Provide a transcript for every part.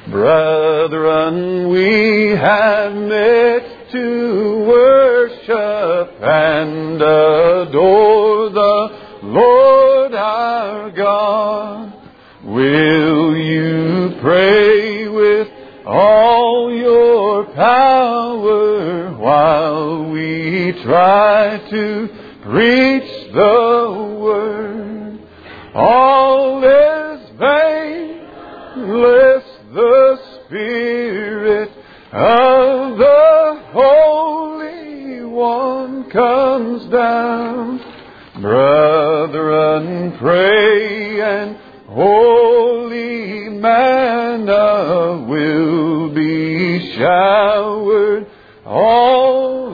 Brethren, we have met to worship and adore the Lord our God. Will you pray with all your power while we try to preach the word? All is vain unless the Spirit of the Holy One comes down. Brethren, pray, and holy manna will be showered all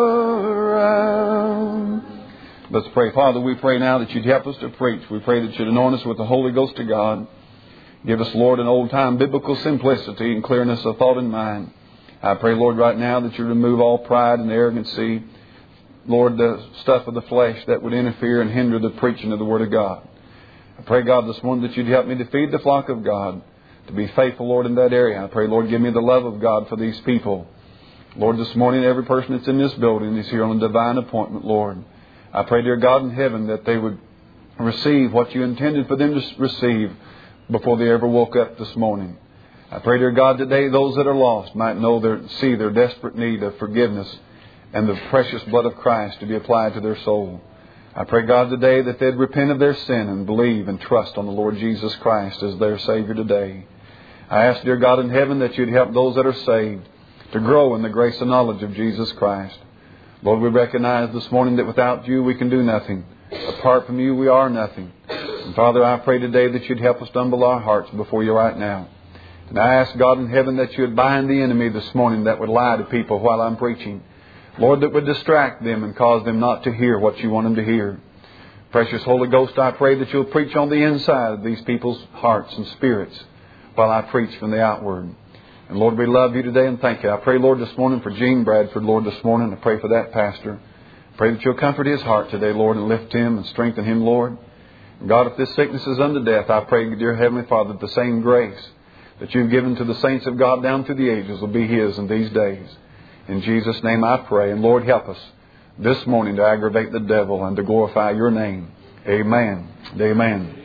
around. Let's pray. Father, we pray now that you'd help us to preach. We pray that you'd anoint us with the Holy Ghost of God. Give us, Lord, an old-time biblical simplicity and clearness of thought and mind. I pray, Lord, right now that you remove all pride and arrogancy, Lord, the stuff of the flesh that would interfere and hinder the preaching of the Word of God. I pray, God, this morning that you'd help me to feed the flock of God, to be faithful, Lord, in that area. I pray, Lord, give me the love of God for these people. Lord, this morning, every person that's in this building is here on a divine appointment, Lord. I pray, dear God in heaven, that they would receive what you intended for them to receive before they ever woke up this morning. I pray, dear God, today those that are lost might see their desperate need of forgiveness and the precious blood of Christ to be applied to their soul. I pray, God, today that they'd repent of their sin and believe and trust on the Lord Jesus Christ as their Savior today. I ask, dear God in heaven, that you'd help those that are saved to grow in the grace and knowledge of Jesus Christ. Lord, we recognize this morning that without you we can do nothing. Apart from you we are nothing. And Father, I pray today that you'd help us to humble our hearts before you right now. And I ask, God in heaven, that you'd bind the enemy this morning that would lie to people while I'm preaching. Lord, that would distract them and cause them not to hear what you want them to hear. Precious Holy Ghost, I pray that you'll preach on the inside of these people's hearts and spirits while I preach from the outward. And Lord, we love you today and thank you. I pray, Lord, this morning for Gene Bradford, Lord, this morning. I pray for that pastor. I pray that you'll comfort his heart today, Lord, and lift him and strengthen him, Lord. And God, if this sickness is unto death, I pray, dear Heavenly Father, that the same grace that you've given to the saints of God down through the ages will be his in these days. In Jesus' name I pray. And Lord, help us this morning to aggravate the devil and to glorify your name. Amen. Amen.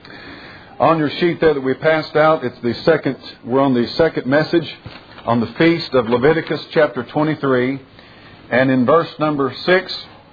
On your sheet there that we passed out, we're on the second message on the feast of Leviticus chapter 23. And in verse number 6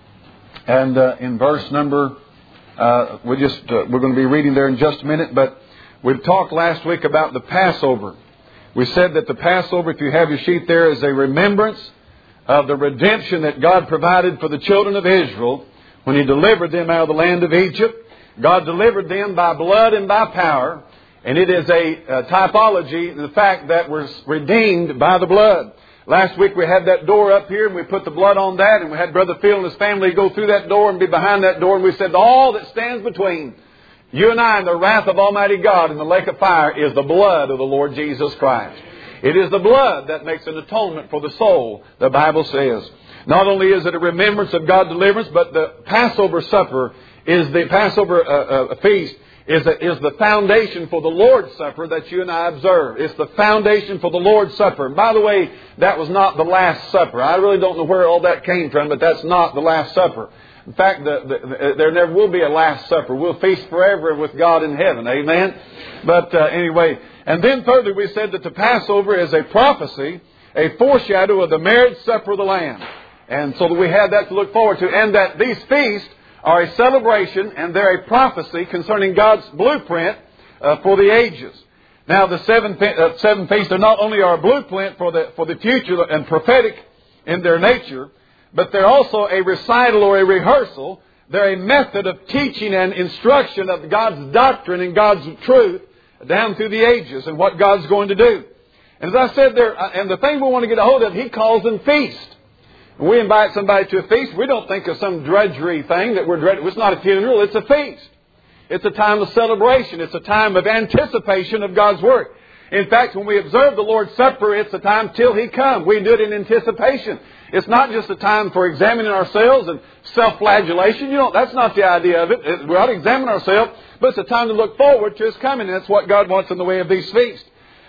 and in verse number, we're going to be reading there in just a minute, but we've talked last week about the Passover. We said that the Passover, if you have your sheet there, is a remembrance of the redemption that God provided for the children of Israel when He delivered them out of the land of Egypt. God delivered them by blood and by power, and it is a typology in the fact that we're redeemed by the blood. Last week we had that door up here and we put the blood on that, and we had Brother Phil and his family go through that door and be behind that door, and we said all that stands between you and I and the wrath of Almighty God in the lake of fire is the blood of the Lord Jesus Christ. It is the blood that makes an atonement for the soul, the Bible says. Not only is it a remembrance of God's deliverance, but the Passover supper is the Passover feast is the foundation for the Lord's Supper that you and I observe. It's the foundation for the Lord's Supper. And by the way, that was not the Last Supper. I really don't know where all that came from, but that's not the Last Supper. In fact, there never will be a Last Supper. We'll feast forever with God in heaven. Amen? But anyway, and then thirdly, we said that the Passover is a prophecy, a foreshadow of the marriage supper of the Lamb. And so that we have that to look forward to. And that these feasts are a celebration and they're a prophecy concerning God's blueprint for the ages. Now, the seven feasts are not only our blueprint for the future and prophetic in their nature, but they're also a recital or a rehearsal. They're a method of teaching and instruction of God's doctrine and God's truth down through the ages and what God's going to do. And as I said there, and the thing we want to get a hold of, He calls them feast. When we invite somebody to a feast, we don't think of some drudgery thing that we're dreading. It's not a funeral, it's a feast. It's a time of celebration. It's a time of anticipation of God's work. In fact, when we observe the Lord's Supper, it's a time till He comes. We do it in anticipation. It's not just a time for examining ourselves and self-flagellation. That's not the idea of it. We ought to examine ourselves, but it's a time to look forward to His coming. And that's what God wants in the way of these feasts.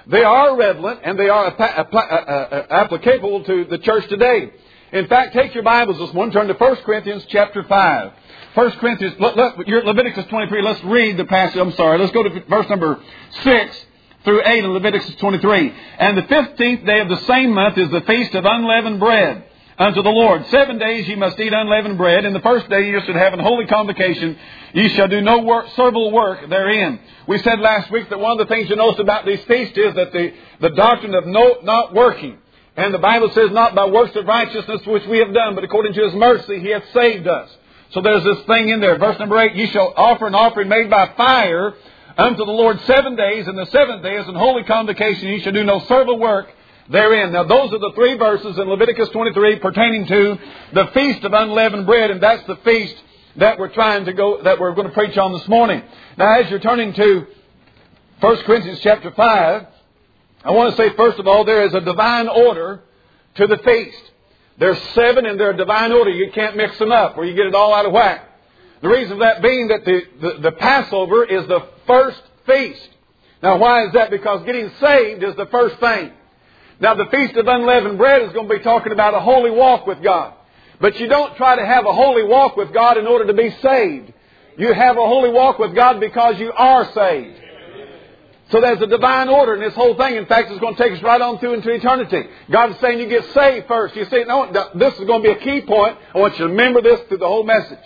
They are relevant and they are applicable to the church today. In fact, take your Bibles this morning, turn to 1 Corinthians chapter 5. 1 Corinthians, you're at Leviticus 23. Let's read the passage. Let's go to verse number 6 through 8 in Leviticus 23. And the 15th day of the same month is the feast of unleavened bread unto the Lord. 7 days ye must eat unleavened bread. And the first day you should have an holy convocation. Ye shall do no servile work therein. We said last week that one of the things you notice about these feasts is that the doctrine of not working. And the Bible says, not by works of righteousness which we have done, but according to His mercy He hath saved us. So there's this thing in there. Verse number 8, ye shall offer an offering made by fire unto the Lord 7 days, and the 7th day is an holy convocation. Ye shall do no servile work therein. Now those are the 3 verses in Leviticus 23 pertaining to the Feast of Unleavened Bread, and that's the feast that we're going to preach on this morning. Now as you're turning to 1 Corinthians chapter 5, I want to say first of all, there is a divine order to the feast. There's 7 and they're a divine order. You can't mix them up or you get it all out of whack. The reason for that being that the Passover is the first feast. Now why is that? Because getting saved is the first thing. Now the Feast of Unleavened Bread is going to be talking about a holy walk with God. But you don't try to have a holy walk with God in order to be saved. You have a holy walk with God because you are saved. So there's a divine order in this whole thing. In fact, it's going to take us right on through into eternity. God is saying you get saved first. You say, no, this is going to be a key point. I want you to remember this through the whole message.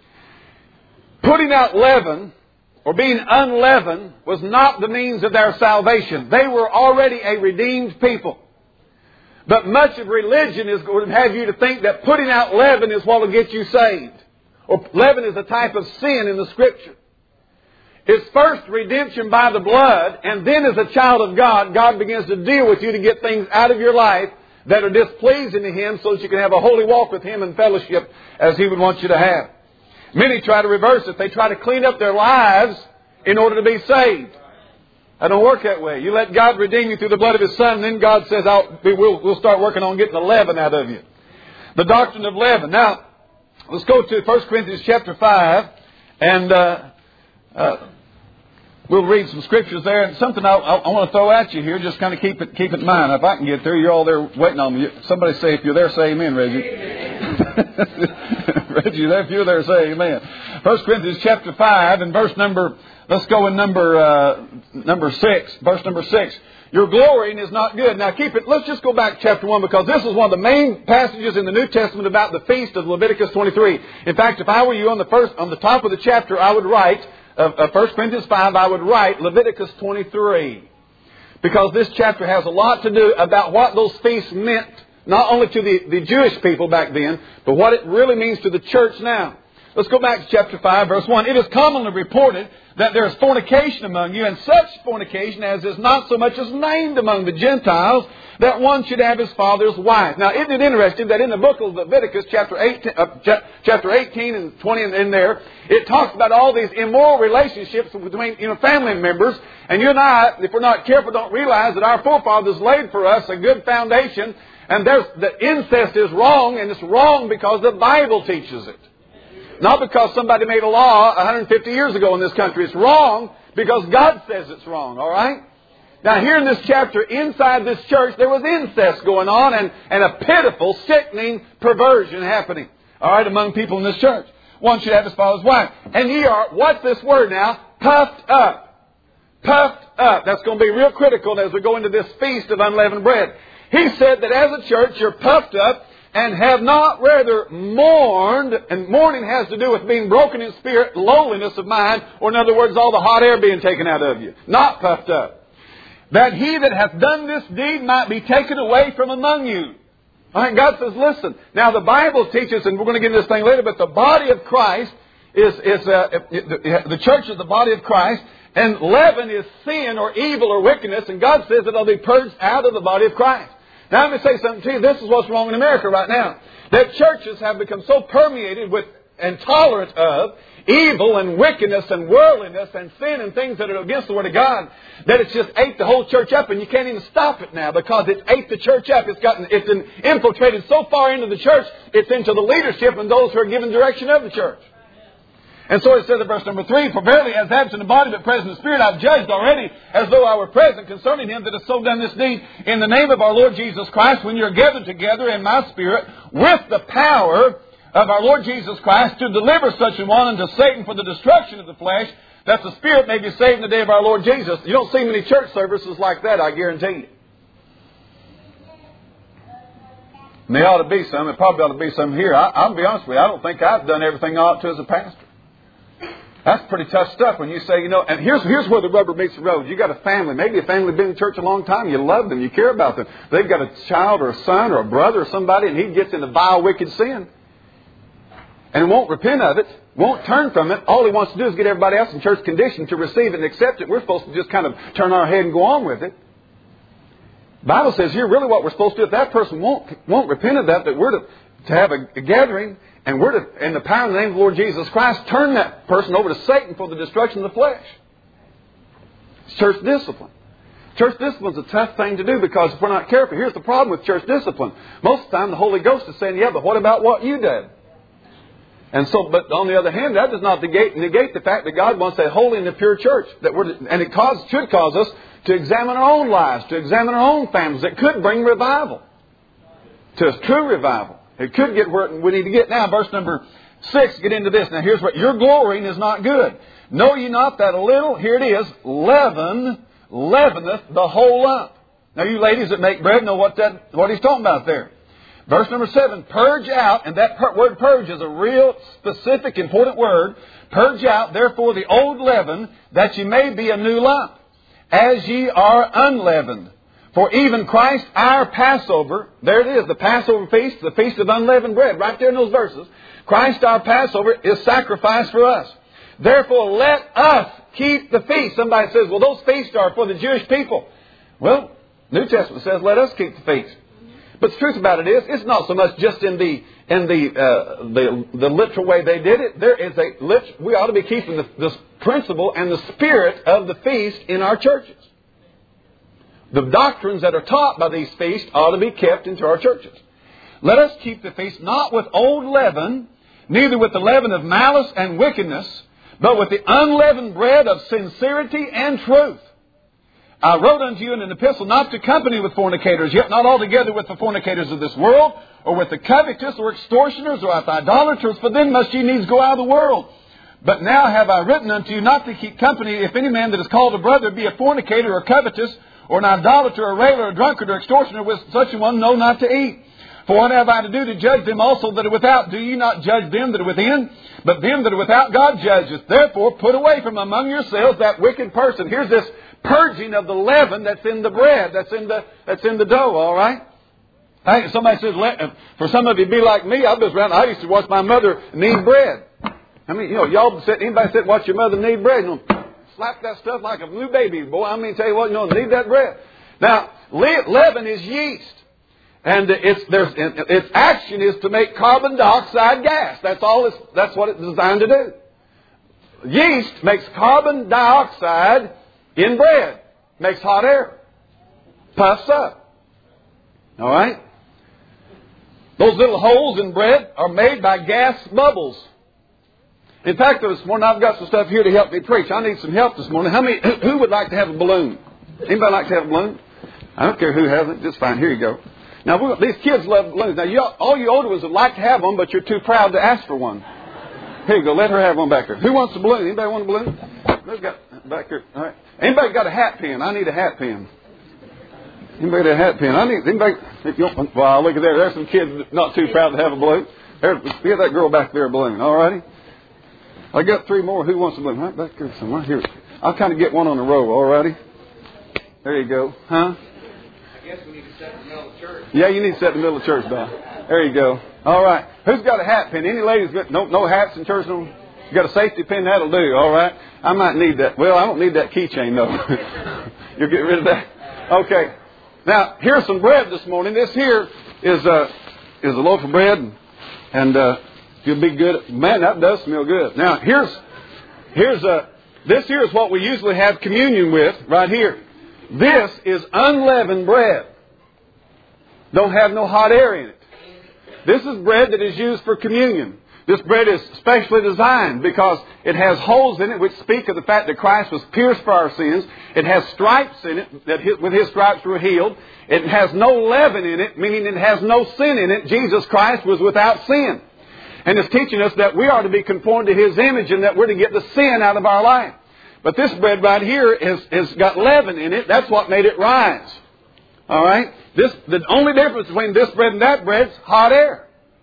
Putting out leaven, or being unleavened, was not the means of their salvation. They were already a redeemed people. But much of religion is going to have you to think that putting out leaven is what will get you saved. Or leaven is a type of sin in the Scripture. It's first redemption by the blood, and then as a child of God, God begins to deal with you to get things out of your life that are displeasing to Him so that you can have a holy walk with Him in fellowship as He would want you to have. Many try to reverse it. They try to clean up their lives in order to be saved. It don't work that way. You let God redeem you through the blood of His Son, and then God says, we'll start working on getting the leaven out of you. The doctrine of leaven. Now, let's go to 1 Corinthians chapter 5, and we'll read some scriptures there. And something I want to throw at you here, just kind of keep it in mind. If I can get there, you're all there waiting on me. Somebody say, if you're there, say amen, Reggie. Reggie, if you're there, say amen. 1 Corinthians chapter 5 and verse number, let's go in number 6. Verse number 6. Your glorying is not good. Now keep it, let's just go back to chapter 1 because this is one of the main passages in the New Testament about the feast of Leviticus 23. In fact, if I were you on the top of the chapter, I would write, of 1 Corinthians 5, I would write Leviticus 23. Because this chapter has a lot to do about what those feasts meant, not only to the Jewish people back then, but what it really means to the church now. Let's go back to chapter 5, verse 1. It is commonly reported that there is fornication among you, and such fornication as is not so much as named among the Gentiles, that one should have his father's wife. Now, isn't it interesting that in the book of Leviticus, chapter 18 and 20 in there, it talks about all these immoral relationships between family members. And you and I, if we're not careful, don't realize that our forefathers laid for us a good foundation. And the incest is wrong, and it's wrong because the Bible teaches it. Not because somebody made a law 150 years ago in this country. It's wrong because God says it's wrong, all right? Now here in this chapter, inside this church, there was incest going on and a pitiful, sickening perversion happening, all right, among people in this church. One should have his father's wife. And ye are, what's this word now? Puffed up. Puffed up. That's going to be real critical as we go into this feast of unleavened bread. He said that as a church, you're puffed up and have not rather mourned, and mourning has to do with being broken in spirit, lowliness of mind, or in other words, all the hot air being taken out of you. Not puffed up. That he that hath done this deed might be taken away from among you. All right, God says, listen. Now the Bible teaches, and we're going to get into this thing later, but the body of Christ the church is the body of Christ, and leaven is sin or evil or wickedness, and God says it'll be purged out of the body of Christ. Now let me say something to you. This is what's wrong in America right now. That churches have become so permeated with and tolerant of evil and wickedness and worldliness and sin and things that are against the Word of God, that it's just ate the whole church up, and you can't even stop it now because it's ate the church up. It's infiltrated so far into the church, it's into the leadership and those who are given direction of the church. And so it says in verse number 3, for verily as absent in body but present in spirit, I've judged already as though I were present concerning him that has so done this deed in the name of our Lord Jesus Christ, when you're gathered together in my spirit with the power of our Lord Jesus Christ to deliver such an one unto Satan for the destruction of the flesh, that the spirit may be saved in the day of our Lord Jesus. You don't see many church services like that, I guarantee you. And there ought to be some. There probably ought to be some here. I'll be honest with you. I don't think I've done everything I ought to as a pastor. That's pretty tough stuff when you say, you know, and here's where the rubber meets the road. You got a family. Maybe a family been in church a long time. You love them. You care about them. They've got a child or a son or a brother or somebody, and he gets into vile, wicked sin. And won't repent of it. Won't turn from it. All he wants to do is get everybody else in church conditioned to receive it and accept it. We're supposed to just kind of turn our head and go on with it. The Bible says here really what we're supposed to do. If that person won't repent of that we're to have a gathering, and we're to, in the power and the name of the Lord Jesus Christ, turn that person over to Satan for the destruction of the flesh. It's church discipline. Church discipline is a tough thing to do because if we're not careful, here's the problem with church discipline. Most of the time the Holy Ghost is saying, yeah, but what about what you did? And so, but on the other hand, that does not negate the fact that God wants a holy and a pure church. And it should cause us to examine our own lives, to examine our own families. It could bring revival to us, true revival. It could get where we need to get. Now, verse number 6, get into this. Now, here's what, your glorying is not good. Know ye not that a little, here it is, leaven leaveneth the whole lump. Now, you ladies that make bread know what he's talking about there. Verse number 7, purge out, and that word purge is a real specific, important word. Purge out, therefore, the old leaven, that ye may be a new lump, as ye are unleavened. For even Christ our Passover, there it is, the Passover feast, the feast of unleavened bread, right there in those verses. Christ our Passover is sacrificed for us. Therefore, let us keep the feast. Somebody says, well, those feasts are for the Jewish people. Well, New Testament says, let us keep the feast. But the truth about it is, it's not so much just in the literal way they did it. There is we ought to be keeping this principle and the spirit of the feast in our churches. The doctrines that are taught by these feasts ought to be kept into our churches. Let us keep the feast not with old leaven, neither with the leaven of malice and wickedness, but with the unleavened bread of sincerity and truth. I wrote unto you in an epistle not to company with fornicators, yet not altogether with the fornicators of this world, or with the covetous, or extortioners, or with idolaters, for then must ye needs go out of the world. But now have I written unto you not to keep company, if any man that is called a brother be a fornicator, or covetous, or an idolater, or railer, or drunkard, or extortioner, with such a one know not to eat. For what have I to do to judge them also that are without? Do ye not judge them that are within? But them that are without God judgeth. Therefore put away from among yourselves that wicked person. Here's this purging of the leaven that's in the bread, that's in the dough, all right? Somebody says, for some of you be like me, I used to watch my mother knead bread. I mean, anybody sit watch your mother knead bread, slap that stuff like a new baby, boy. I mean, tell you what, knead that bread. Now, leaven is yeast. And its action is to make carbon dioxide gas. That's what it's designed to do. Yeast makes carbon dioxide in bread. Makes hot air. Puffs up. All right? Those little holes in bread are made by gas bubbles. In fact, this morning I've got some stuff here to help me preach. I need some help this morning. Who would like to have a balloon? Anybody like to have a balloon? I don't care who hasn't. Just fine. Here you go. Now, these kids love balloons. Now, all you older ones would like to have one, but you're too proud to ask for one. Here you go. Let her have one back there. Who wants a balloon? Anybody want a balloon? Who's got back here? All right. Anybody got a hat pin? I need a hat pin. Anybody got a hat pin? Wow, look at there. There's some kids not too proud to have a balloon. Get that girl back there a balloon. All righty. I got 3 more. Who wants a balloon? Right back there somewhere. Here. I'll kind of get one on a row. All righty. There you go. Huh? I guess we need to set in the middle of the church. Yeah, you need to set in the middle of church, Don. There you go. All right. Who's got a hat pin? Any ladies got no hats in church? You got a safety pin? That'll do. All right. I might need that. Well, I don't need that keychain, though. You'll get rid of that. Okay. Now, here's some bread this morning. This here is a loaf of bread, and you'll be good. Man, that does smell good. Now, this here is what we usually have communion with right here. This is unleavened bread. Don't have no hot air in it. This is bread that is used for communion. This bread is specially designed because it has holes in it which speak of the fact that Christ was pierced for our sins. It has stripes in it, that with His stripes we're healed. It has no leaven in it, meaning it has no sin in it. Jesus Christ was without sin. And it's teaching us that we are to be conformed to His image and that we're to get the sin out of our life. But this bread right here has got leaven in it. That's what made it rise. All right? The only difference between this bread and that bread is hot air.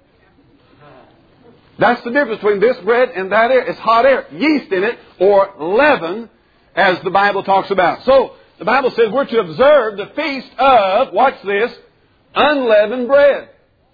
That's the difference between this bread and that air. It's hot air. Yeast in it, or leaven, as the Bible talks about. So, the Bible says we're to observe the feast of, watch this, unleavened bread.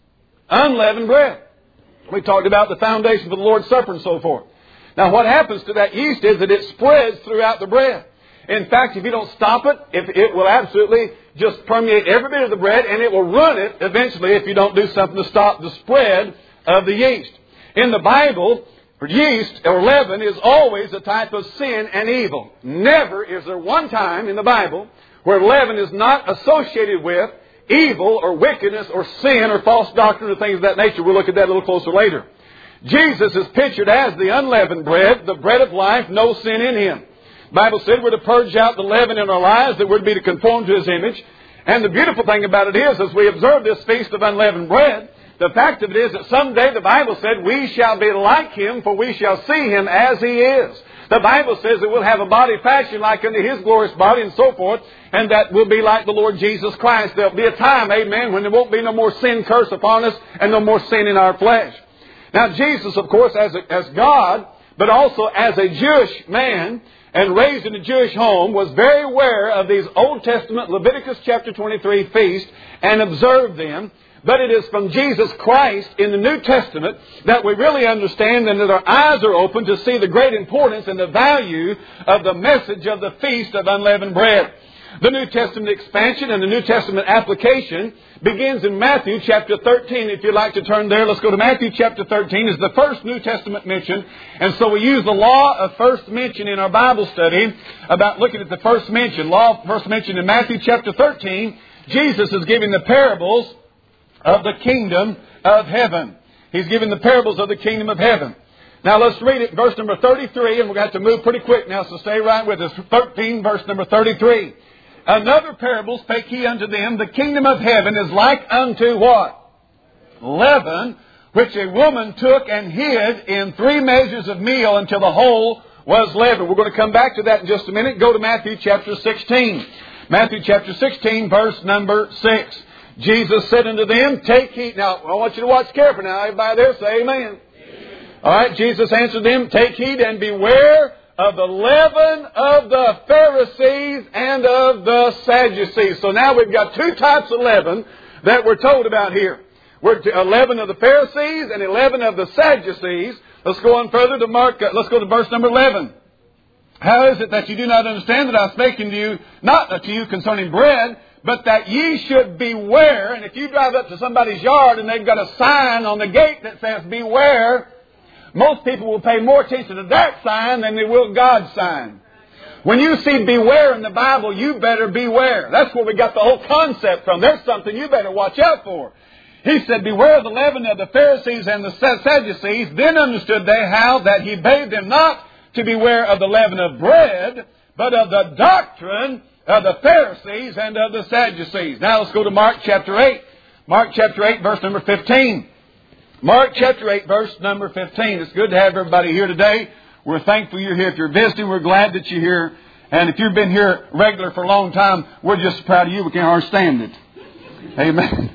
Unleavened bread. We talked about the foundation for the Lord's Supper and so forth. Now, what happens to that yeast is that it spreads throughout the bread. In fact, if you don't stop it, it will absolutely just permeate every bit of the bread, and it will run it eventually if you don't do something to stop the spread of the yeast. In the Bible, yeast or leaven is always a type of sin and evil. Never is there one time in the Bible where leaven is not associated with evil or wickedness or sin or false doctrine or things of that nature. We'll look at that a little closer later. Jesus is pictured as the unleavened bread, the bread of life, no sin in Him. The Bible said we're to purge out the leaven in our lives, that we're to be to conform to His image. And the beautiful thing about it is, as we observe this feast of unleavened bread, the fact of it is that someday the Bible said we shall be like Him, for we shall see Him as He is. The Bible says that we'll have a body fashioned like unto His glorious body and so forth, and that we'll be like the Lord Jesus Christ. There'll be a time, amen, when there won't be no more sin curse upon us and no more sin in our flesh. Now Jesus, of course, as God, but also as a Jewish man and raised in a Jewish home, was very aware of these Old Testament Leviticus chapter 23 feasts and observed them. But it is from Jesus Christ in the New Testament that we really understand and that our eyes are open to see the great importance and the value of the message of the Feast of Unleavened Bread. The New Testament expansion and the New Testament application begins in Matthew chapter 13. If you'd like to turn there, let's go to Matthew chapter 13. It's the first New Testament mention. And so we use the law of first mention in our Bible study about looking at the first mention. Law of first mention in Matthew chapter 13. Jesus is giving the parables of the kingdom of heaven. He's giving the parables of the kingdom of heaven. Now let's read it, verse number 33, and we're going to have to move pretty quick now, so stay right with us. 13, verse number 33. Another parable spake He unto them, the kingdom of heaven is like unto what? Leaven, which a woman took and hid in 3 measures of meal until the whole was leavened. We're going to come back to that in just a minute. Go to Matthew chapter 16. Matthew chapter 16, verse number 6. Jesus said unto them, take heed. Now, I want you to watch carefully now. Everybody there say amen. Amen. All right, Jesus answered them, take heed and beware of the leaven of the Pharisees and of the Sadducees. So now we've got 2 types of leaven that we're told about here. We're a leaven of the Pharisees and a leaven of the Sadducees. Let's go on further to Mark. Let's go to verse number 11. How is it that you do not understand that I spake unto you, not to you concerning bread, but that ye should beware? And if you drive up to somebody's yard and they've got a sign on the gate that says beware, most people will pay more attention to that sign than they will God's sign. When you see beware in the Bible, you better beware. That's where we got the whole concept from. There's something you better watch out for. He said, beware of the leaven of the Pharisees and the Sadducees. Then understood they how that He bade them not to beware of the leaven of bread, but of the doctrine of the Pharisees and of the Sadducees. Now let's go to Mark chapter 8. Mark chapter 8, verse number 15. Mark chapter 8, verse number 15. It's good to have everybody here today. We're thankful you're here. If you're visiting, we're glad that you're here. And if you've been here regular for a long time, we're just proud of you. We can't understand it. Amen.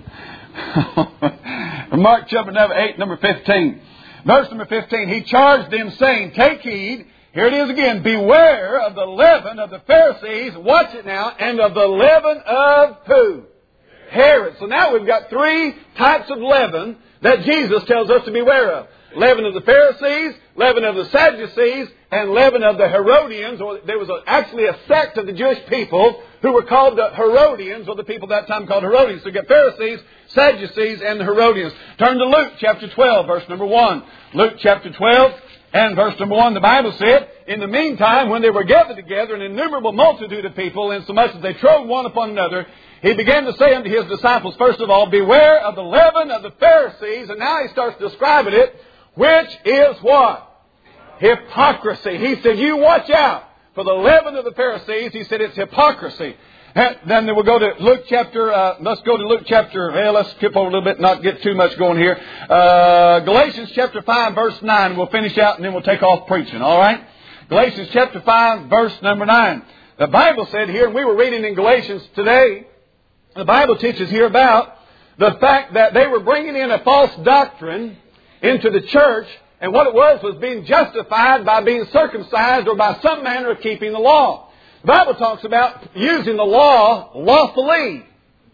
Mark chapter number 8, number 15. Verse number 15. He charged them, saying, take heed. Here it is again. Beware of the leaven of the Pharisees. Watch it now. And of the leaven of who? Herod. So now we've got 3 types of leaven that Jesus tells us to beware of. Leaven of the Pharisees, leaven of the Sadducees, and leaven of the Herodians. Or there was actually a sect of the Jewish people who were called the Herodians, or the people at that time called Herodians. So you got Pharisees, Sadducees, and the Herodians. Turn to Luke chapter 12, verse number 1. Luke chapter 12 and verse number 1. The Bible said, in the meantime, when they were gathered together, an innumerable multitude of people, insomuch as they trode one upon another, He began to say unto His disciples, first of all, beware of the leaven of the Pharisees. And now He starts describing it. which is what? Hypocrisy. He said, you watch out for the leaven of the Pharisees. He said it's hypocrisy. And then we'll go to Luke chapter, let's skip over a little bit and not get too much going here. Galatians chapter 5 verse 9. We'll finish out and then we'll take off preaching. All right? Galatians chapter 5 verse number 9. The Bible said here, and we were reading in Galatians today, the Bible teaches here about the fact that they were bringing in a false doctrine into the church, and what it was being justified by being circumcised or by some manner of keeping the law. The Bible talks about using the law lawfully.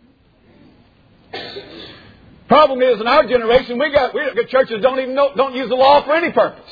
Problem is, in our generation, we got churches don't use the law for any purpose.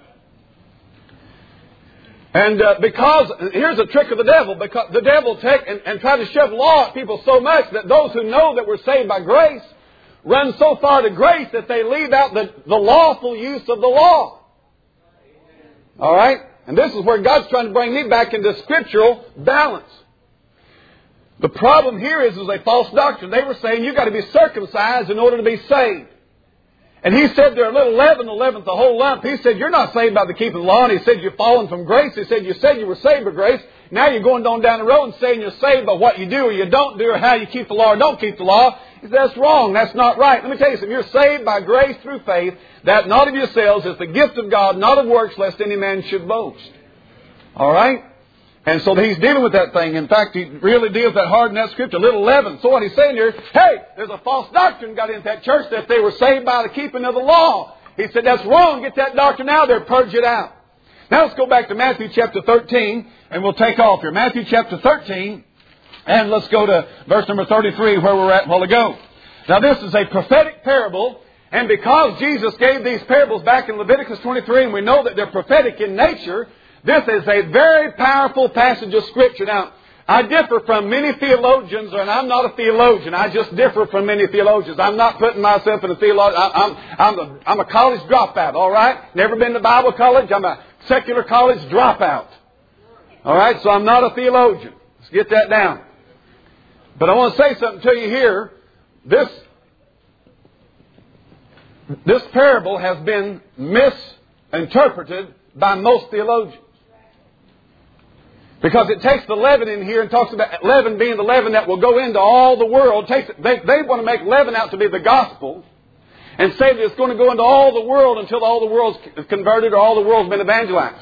And because, here's a trick of the devil, because the devil will take and try to shove law at people so much that those who know that we're saved by grace run so far to grace that they leave out the lawful use of the law. All right? And this is where God's trying to bring me back into scriptural balance. The problem here is a false doctrine. They were saying you've got to be circumcised in order to be saved. And he said they're a little leaven, the leaven's the whole lump. He said you're not saved by the keeping of the law. And he said you're fallen from grace. He said you were saved by grace. Now you're going on down the road and saying you're saved by what you do or you don't do or how you keep the law or don't keep the law. He said that's wrong. That's not right. Let me tell you something. You're saved by grace through faith, that not of yourselves is the gift of God, not of works, lest any man should boast. All right? And so he's dealing with that thing. In fact, he really deals that hard in that scripture, little leaven. So what he's saying here, hey, there's a false doctrine got into that church that they were saved by the keeping of the law. He said, that's wrong. Get that doctrine out there. Purge it out. Now let's go back to Matthew chapter 13, and we'll take off here. Matthew chapter 13, and let's go to verse number 33, where we were at a while ago. Now this is a prophetic parable, and because Jesus gave these parables back in Leviticus 23, and we know that they're prophetic in nature, this is a very powerful passage of Scripture. Now, I differ from many theologians, and I'm not a theologian. I just differ from many theologians. I'm not putting myself in a theologian. I'm a college dropout, all right? Never been to Bible college. I'm a secular college dropout. All right? So I'm not a theologian. Let's get that down. But I want to say something to you here. This parable has been misinterpreted by most theologians. Because it takes the leaven in here and talks about leaven being the leaven that will go into all the world. They want to make leaven out to be the gospel and say that it's going to go into all the world until all the world's converted or all the world's been evangelized.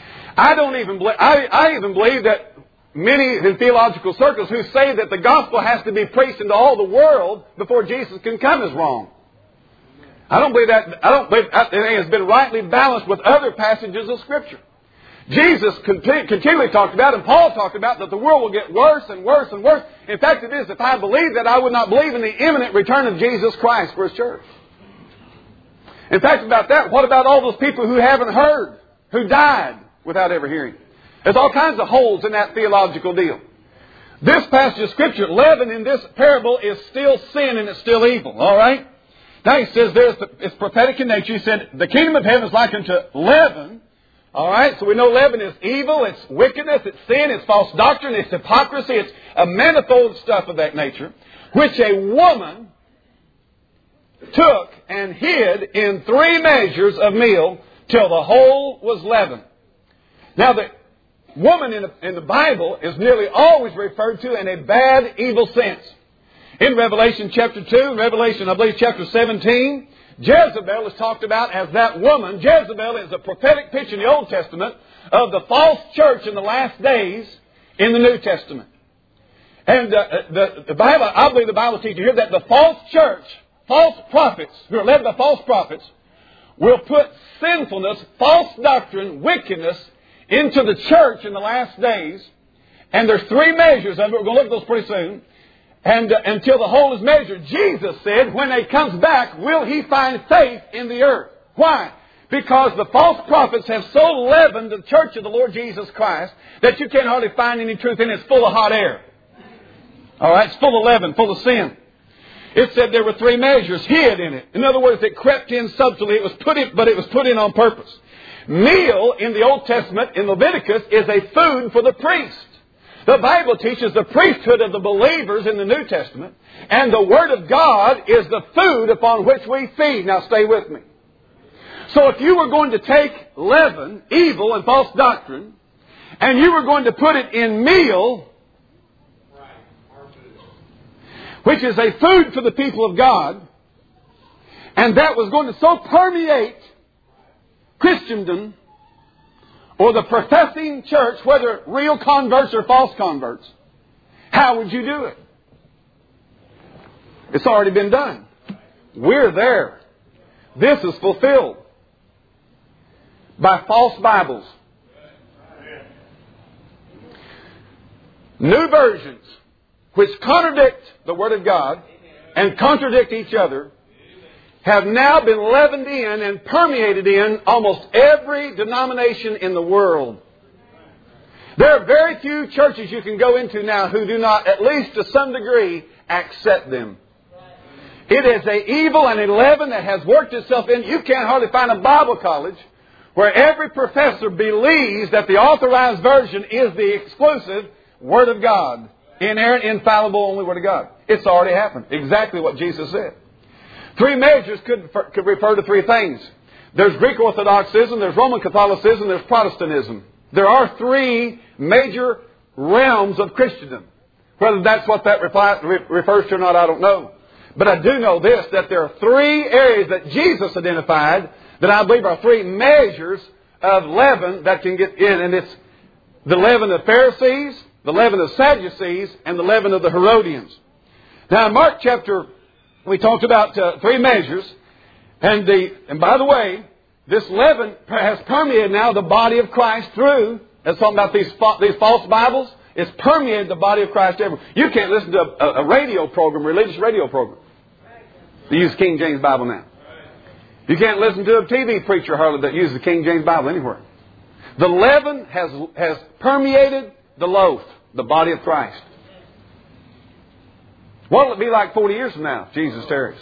I even believe that many in theological circles who say that the gospel has to be preached into all the world before Jesus can come is wrong. I don't believe that it has been rightly balanced with other passages of Scripture. Jesus continually talked about, and Paul talked about, that the world will get worse and worse and worse. In fact, it is, if I believed that, I would not believe in the imminent return of Jesus Christ for His church. In fact, about that, what about all those people who haven't heard, who died without ever hearing? There's all kinds of holes in that theological deal. This passage of Scripture, leaven in this parable, is still sin and it's still evil. All right? Now he says it's prophetic in nature. He said, the kingdom of heaven is like unto leaven. All right, so we know leaven is evil, it's wickedness, it's sin, it's false doctrine, it's hypocrisy, it's a manifold stuff of that nature, which a woman took and hid in 3 measures of meal till the whole was leavened. Now the woman in the Bible is nearly always referred to in a bad, evil sense. In Revelation chapter 2, Revelation, I believe, chapter 17, Jezebel is talked about as that woman. Jezebel is a prophetic picture in the Old Testament of the false church in the last days in the New Testament. And the Bible, I believe the Bible teaches here that the false church, false prophets, who are led by false prophets, will put sinfulness, false doctrine, wickedness into the church in the last days. And there's 3 measures of it. We're going to look at those pretty soon. And until the whole is measured, Jesus said, when He comes back, will He find faith in the earth? Why? Because the false prophets have so leavened the church of the Lord Jesus Christ that you can't hardly find any truth in it. It's full of hot air. All right? It's full of leaven, full of sin. It said there were 3 measures hid in it. In other words, it crept in subtly. But it was put in on purpose. Meal in the Old Testament, in Leviticus, is a food for the priest. The Bible teaches the priesthood of the believers in the New Testament, and the Word of God is the food upon which we feed. Now stay with me. So if you were going to take leaven, evil and false doctrine, and you were going to put it in meal, which is a food for the people of God, and that was going to so permeate Christendom or the professing church, whether real converts or false converts, how would you do it? It's already been done. We're there. This is fulfilled by false Bibles. New versions which contradict the Word of God and contradict each other have now been leavened in and permeated in almost every denomination in the world. There are very few churches you can go into now who do not, at least to some degree, accept them. It is an evil and a leaven that has worked itself in. You can't hardly find a Bible college where every professor believes that the Authorized Version is the exclusive Word of God. Inerrant, infallible, only Word of God. It's already happened. Exactly what Jesus said. Three measures could refer to three things. There's Greek Orthodoxism, there's Roman Catholicism, there's Protestantism. There are three major realms of Christendom. Whether that's what that refers to or not, I don't know. But I do know this, that there are three areas that Jesus identified that I believe are three measures of leaven that can get in. And it's the leaven of Pharisees, the leaven of Sadducees, and the leaven of the Herodians. Now in Mark chapter, we talked about three measures. And by the way, this leaven has permeated now the body of Christ through, that's talking about these false Bibles. It's permeated the body of Christ everywhere. You can't listen to a radio program, religious radio program. They use King James Bible now. You can't listen to a TV preacher hardly that uses the King James Bible anywhere. The leaven has permeated the loaf, the body of Christ. What will it be like 40 years from now, if Jesus tarries?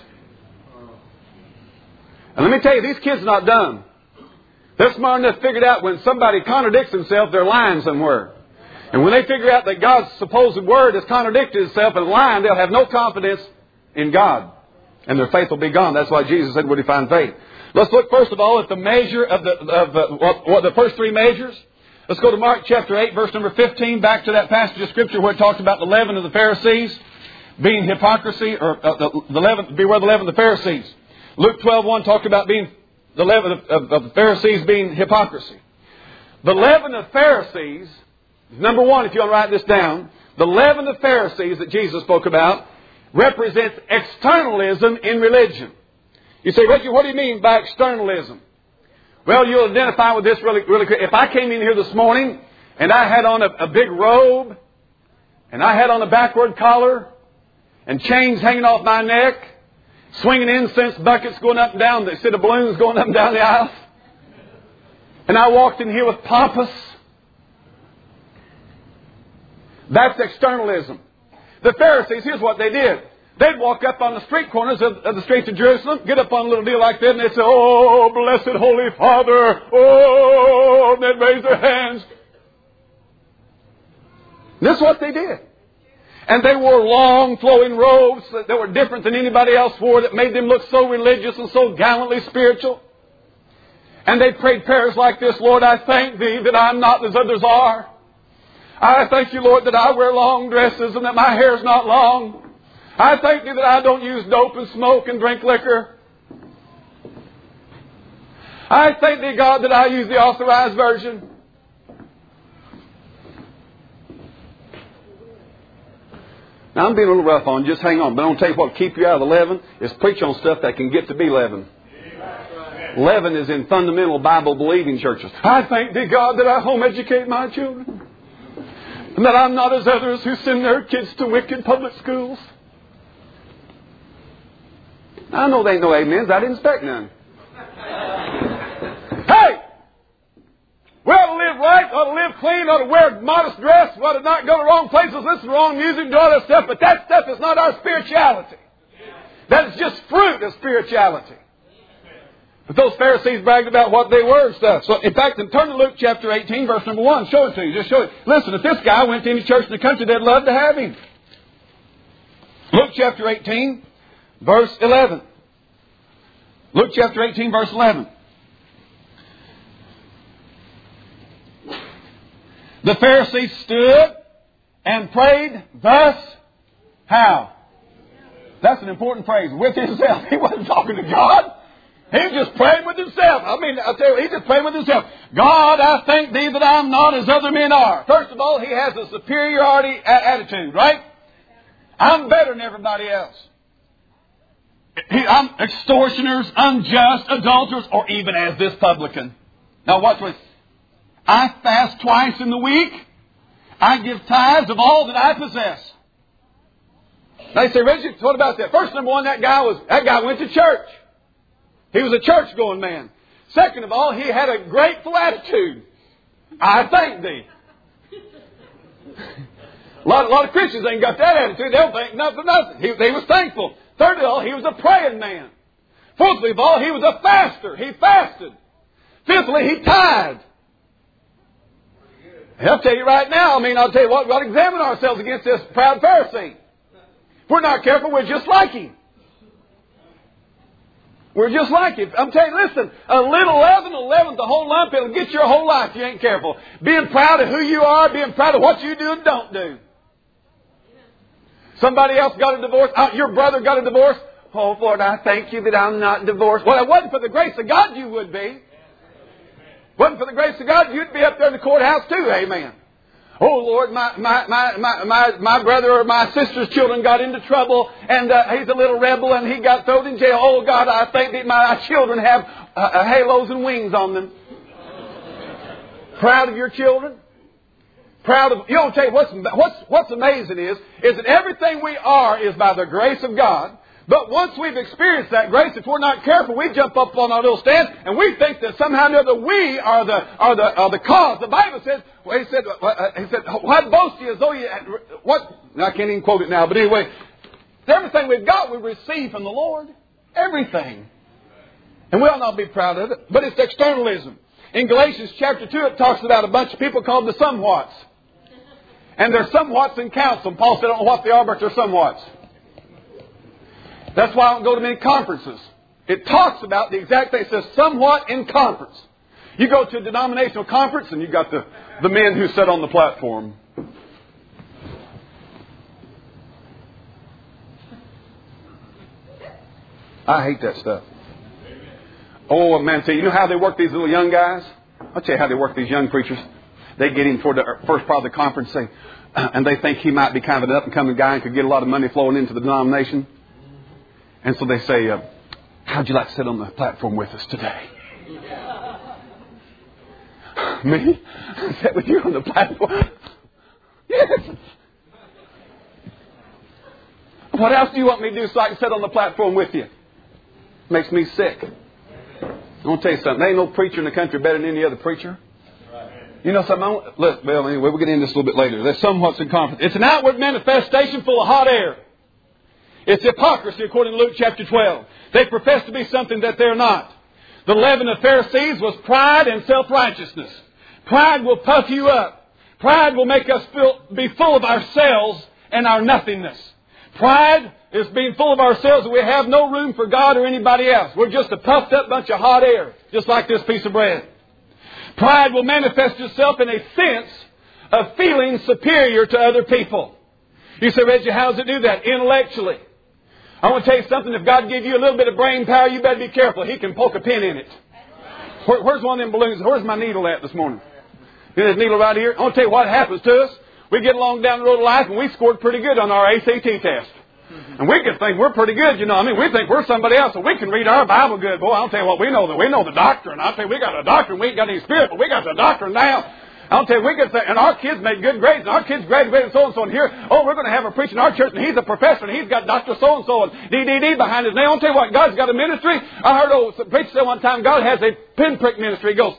And let me tell you, these kids are not dumb. They're smart enough to figure out when somebody contradicts themselves, they're lying somewhere. And when they figure out that God's supposed Word has contradicted itself and lying, they'll have no confidence in God. And their faith will be gone. That's why Jesus said, "Where do you find faith?" Let's look first of all at the measure of the first three measures. Let's go to Mark chapter 8, verse number 15, back to that passage of Scripture where it talks about the leaven of the Pharisees being hypocrisy, or beware the leaven of the Pharisees. Luke 12:1 talked about being the leaven of the Pharisees being hypocrisy. The leaven of Pharisees, number one, if you want to write this down, the leaven of Pharisees that Jesus spoke about represents externalism in religion. You say, Richard, what do you mean by externalism? Well, you'll identify with this really quick. If I came in here this morning and I had on a big robe and I had on a backward collar and chains hanging off my neck, swinging incense buckets going up and down, instead of balloons going up and down the aisle, and I walked in here with pompous, that's externalism. The Pharisees, here's what they did. They'd walk up on the street corners of the streets of Jerusalem, get up on a little deal like that, and they'd say, "Oh, blessed Holy Father, oh," and they'd raise their hands. This is what they did. And they wore long flowing robes that were different than anybody else wore, that made them look so religious and so gallantly spiritual. And they prayed prayers like this: "Lord, I thank Thee that I'm not as others are. I thank You, Lord, that I wear long dresses and that my hair's not long. I thank Thee that I don't use dope and smoke and drink liquor. I thank Thee, God, that I use the Authorized Version." Now, I'm being a little rough on you. Just hang on. But I'm going to tell you what will keep you out of the leaven is preach on stuff that can get to be leaven. Leaven is in fundamental Bible-believing churches. I thank Thee, God, that I home educate my children. And that I'm not as others who send their kids to wicked public schools. I know they ain't no amens. I didn't expect none. Hey! We ought to live right, ought to live clean, ought to wear a modest dress, ought to not go to wrong places, listen to wrong music, do all that stuff. But that stuff is not our spirituality. That is just fruit of spirituality. But those Pharisees bragged about what they were and stuff. So, in fact, turn to Luke chapter 18, verse number 1. Show it to you. Just show it. Listen, if this guy went to any church in the country, they'd love to have him. Luke chapter 18, verse 11. Luke chapter 18, verse 11. The Pharisee stood and prayed thus. How? That's an important phrase. With himself. He wasn't talking to God. He was just praying with himself. I mean, I'll tell you, he's just praying with himself. God, I thank Thee that I'm not as other men are. First of all, he has a superiority attitude, right? I'm better than everybody else. I'm extortioners, unjust, adulterers, or even as this publican. Now watch this. I fast twice in the week. I give tithes of all that I possess. They say, Reggie, what about that? First, number one, that guy went to church. He was a church-going man. Second of all, he had a grateful attitude. I thank Thee. A lot of Christians ain't got that attitude. They'll thank nothing. He was thankful. Third of all, he was a praying man. Fourthly of all, he was a faster. He fasted. Fifthly, he tithed. I'll tell you right now, I'll tell you what, we've got to examine ourselves against this proud Pharisee. If we're not careful, we're just like him. We're just like him. I'm telling you, listen, a little leaven, the whole lump, it'll get your whole life if you ain't careful. Being proud of who you are, being proud of what you do and don't do. Somebody else got a divorce. Your brother got a divorce. Oh, Lord, I thank You that I'm not divorced. Well, it wasn't for the grace of God you would be. Wasn't for the grace of God, you'd be up there in the courthouse too. Amen. Oh, Lord, my brother or my sister's children got into trouble, and he's a little rebel, and he got thrown in jail. Oh, God, I thank Thee my children have halos and wings on them. Proud of your children? Proud of... I'll tell you what's amazing is that everything we are is by the grace of God. But once we've experienced that grace, if we're not careful, we jump up on our little stand and we think that somehow or another we are the cause. The Bible says, he said, "Why boast ye as though you..." What? I can't even quote it now, but anyway, everything we've got we receive from the Lord. Everything. And we ought not be proud of it. But it's externalism. In Galatians chapter 2, it talks about a bunch of people called the somewhats. And they're somewhats in council. And Paul said, I don't know what they are, but they're somewhats. That's why I don't go to many conferences. It talks about the exact thing. It says somewhat in conference. You go to a denominational conference and you've got the men who sit on the platform. I hate that stuff. Oh, man, you know how they work these little young guys? I'll tell you how they work these young preachers. They get in toward the first part of the conference and they think he might be kind of an up-and-coming guy and could get a lot of money flowing into the denomination. And so they say, how'd you like to sit on the platform with us today? Me? Sit with you on the platform? Yes. What else do you want me to do so I can sit on the platform with you? Makes me sick. I want to tell you something. There ain't no preacher in the country better than any other preacher. You know something? Look, well, anyway, we'll get into this a little bit later. There's somewhat in conference. It's an outward manifestation full of hot air. It's hypocrisy according to Luke chapter 12. They profess to be something that they're not. The leaven of Pharisees was pride and self-righteousness. Pride will puff you up. Pride will make us be full of ourselves and our nothingness. Pride is being full of ourselves and we have no room for God or anybody else. We're just a puffed up bunch of hot air, just like this piece of bread. Pride will manifest itself in a sense of feeling superior to other people. You say, Reggie, how does it do that? Intellectually. I want to tell you something. If God gives you a little bit of brain power, you better be careful. He can poke a pin in it. Where's one of them balloons? Where's my needle at this morning? There's a needle right here. I want to tell you what happens to us. We get along down the road of life and we scored pretty good on our ACT test. And we can think we're pretty good, you know. I mean, we think we're somebody else, so we can read our Bible good. Boy, I'll tell you what, we know the doctrine. I'll tell you, we got a doctrine. We ain't got any spirit, but we got the doctrine now. I'll tell you, we could say, and our kids made good grades, and our kids graduated so-and-so, and here, we're going to have a preacher in our church, and he's a professor, and he's got Dr. So-and-so, and DDD behind his name. I'll tell you what, God's got a ministry. I heard a preacher say one time, God has a pinprick ministry. He goes,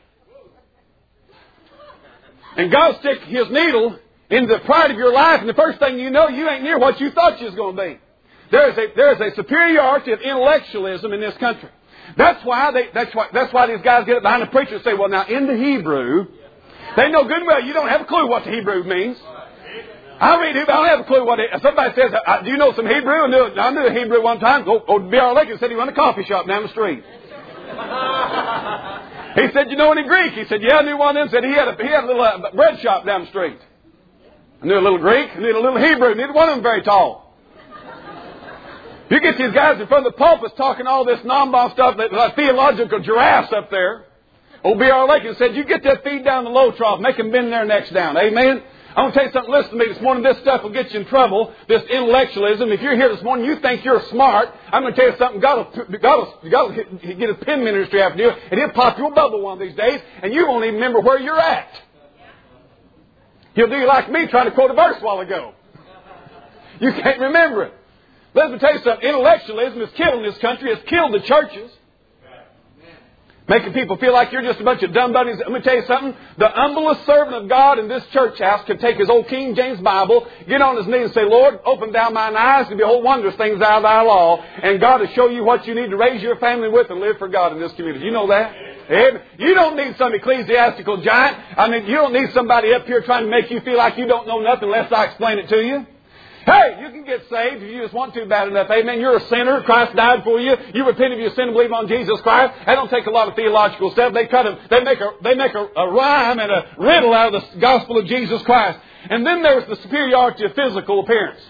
and God sticks His needle in the pride of your life, and the first thing you know, you ain't near what you thought you was going to be. There is a superiority of intellectualism in this country. That's why these guys get up behind the preacher and say, well, now, in the Hebrew, they know good and well you don't have a clue what the Hebrew means. I read Hebrew, I don't have a clue what it... Somebody says, do you know some Hebrew? I knew Hebrew one time. B.R. Lincoln said he run a coffee shop down the street. He said, you know any Greek? He said, yeah, I knew one of them. Said he had a little bread shop down the street. I knew a little Greek. I knew a little Hebrew. Neither one of them very tall. You get these guys in front of the pulpit talking all this non-bomb stuff, like theological giraffes up there. Old B.R. Lincoln said, you get that feed down the low trough, make them bend their necks down. Amen? I want to tell you something. Listen to me this morning. This stuff will get you in trouble. This intellectualism. If you're here this morning, you think you're smart. I'm going to tell you something. God will get a pen ministry after you, and He'll pop your bubble one of these days, and you won't even remember where you're at. He'll do you like me trying to quote a verse a while ago. You can't remember it. Let me tell you something. Intellectualism is killing this country. It's killed the churches. Making people feel like you're just a bunch of dumb buddies. Let me tell you something. The humblest servant of God in this church house could take his old King James Bible, get on his knees and say, Lord, open thou mine eyes and behold wondrous things out of thy law. And God will show you what you need to raise your family with and live for God in this community. You know that? Amen. You don't need some ecclesiastical giant. I mean, you don't need somebody up here trying to make you feel like you don't know nothing unless I explain it to you. Hey, you can get saved if you just want to bad enough. Amen. You're a sinner. Christ died for you. You repent of your sin and believe on Jesus Christ. That don't take a lot of theological stuff. They make a rhyme and a riddle out of the gospel of Jesus Christ. And then there's the superiority of physical appearance.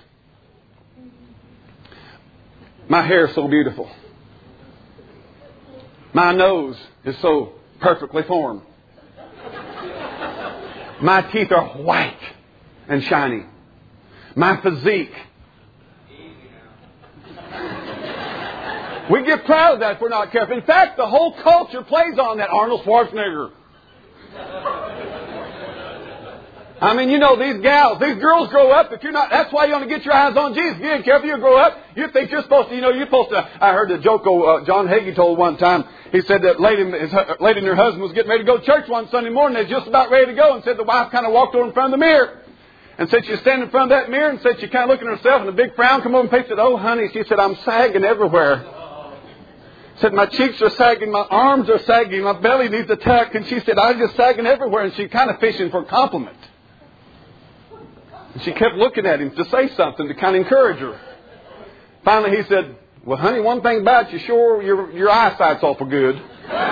My hair is so beautiful. My nose is so perfectly formed. My teeth are white and shiny. My physique. We get proud of that if we're not careful. In fact, the whole culture plays on that. Arnold Schwarzenegger. I mean, you know, these girls grow up. If you're not, that's why you want to get your eyes on Jesus. If you ain't careful, you grow up. You think you're supposed to, I heard the joke John Hagee told one time. He said that lady and her husband was getting ready to go to church one Sunday morning. They were just about ready to go, and said the wife kind of walked over in front of the mirror. And said she was standing in front of that mirror and said she kind of looking at herself and a big frown come over and face said, oh, honey, she said, I'm sagging everywhere. Said, my cheeks are sagging, my arms are sagging, my belly needs a tuck. And she said, I'm just sagging everywhere. And she kind of fishing for a compliment. And she kept looking at him to say something to kind of encourage her. Finally, he said, well, honey, one thing about you, sure, your eyesight's awful good.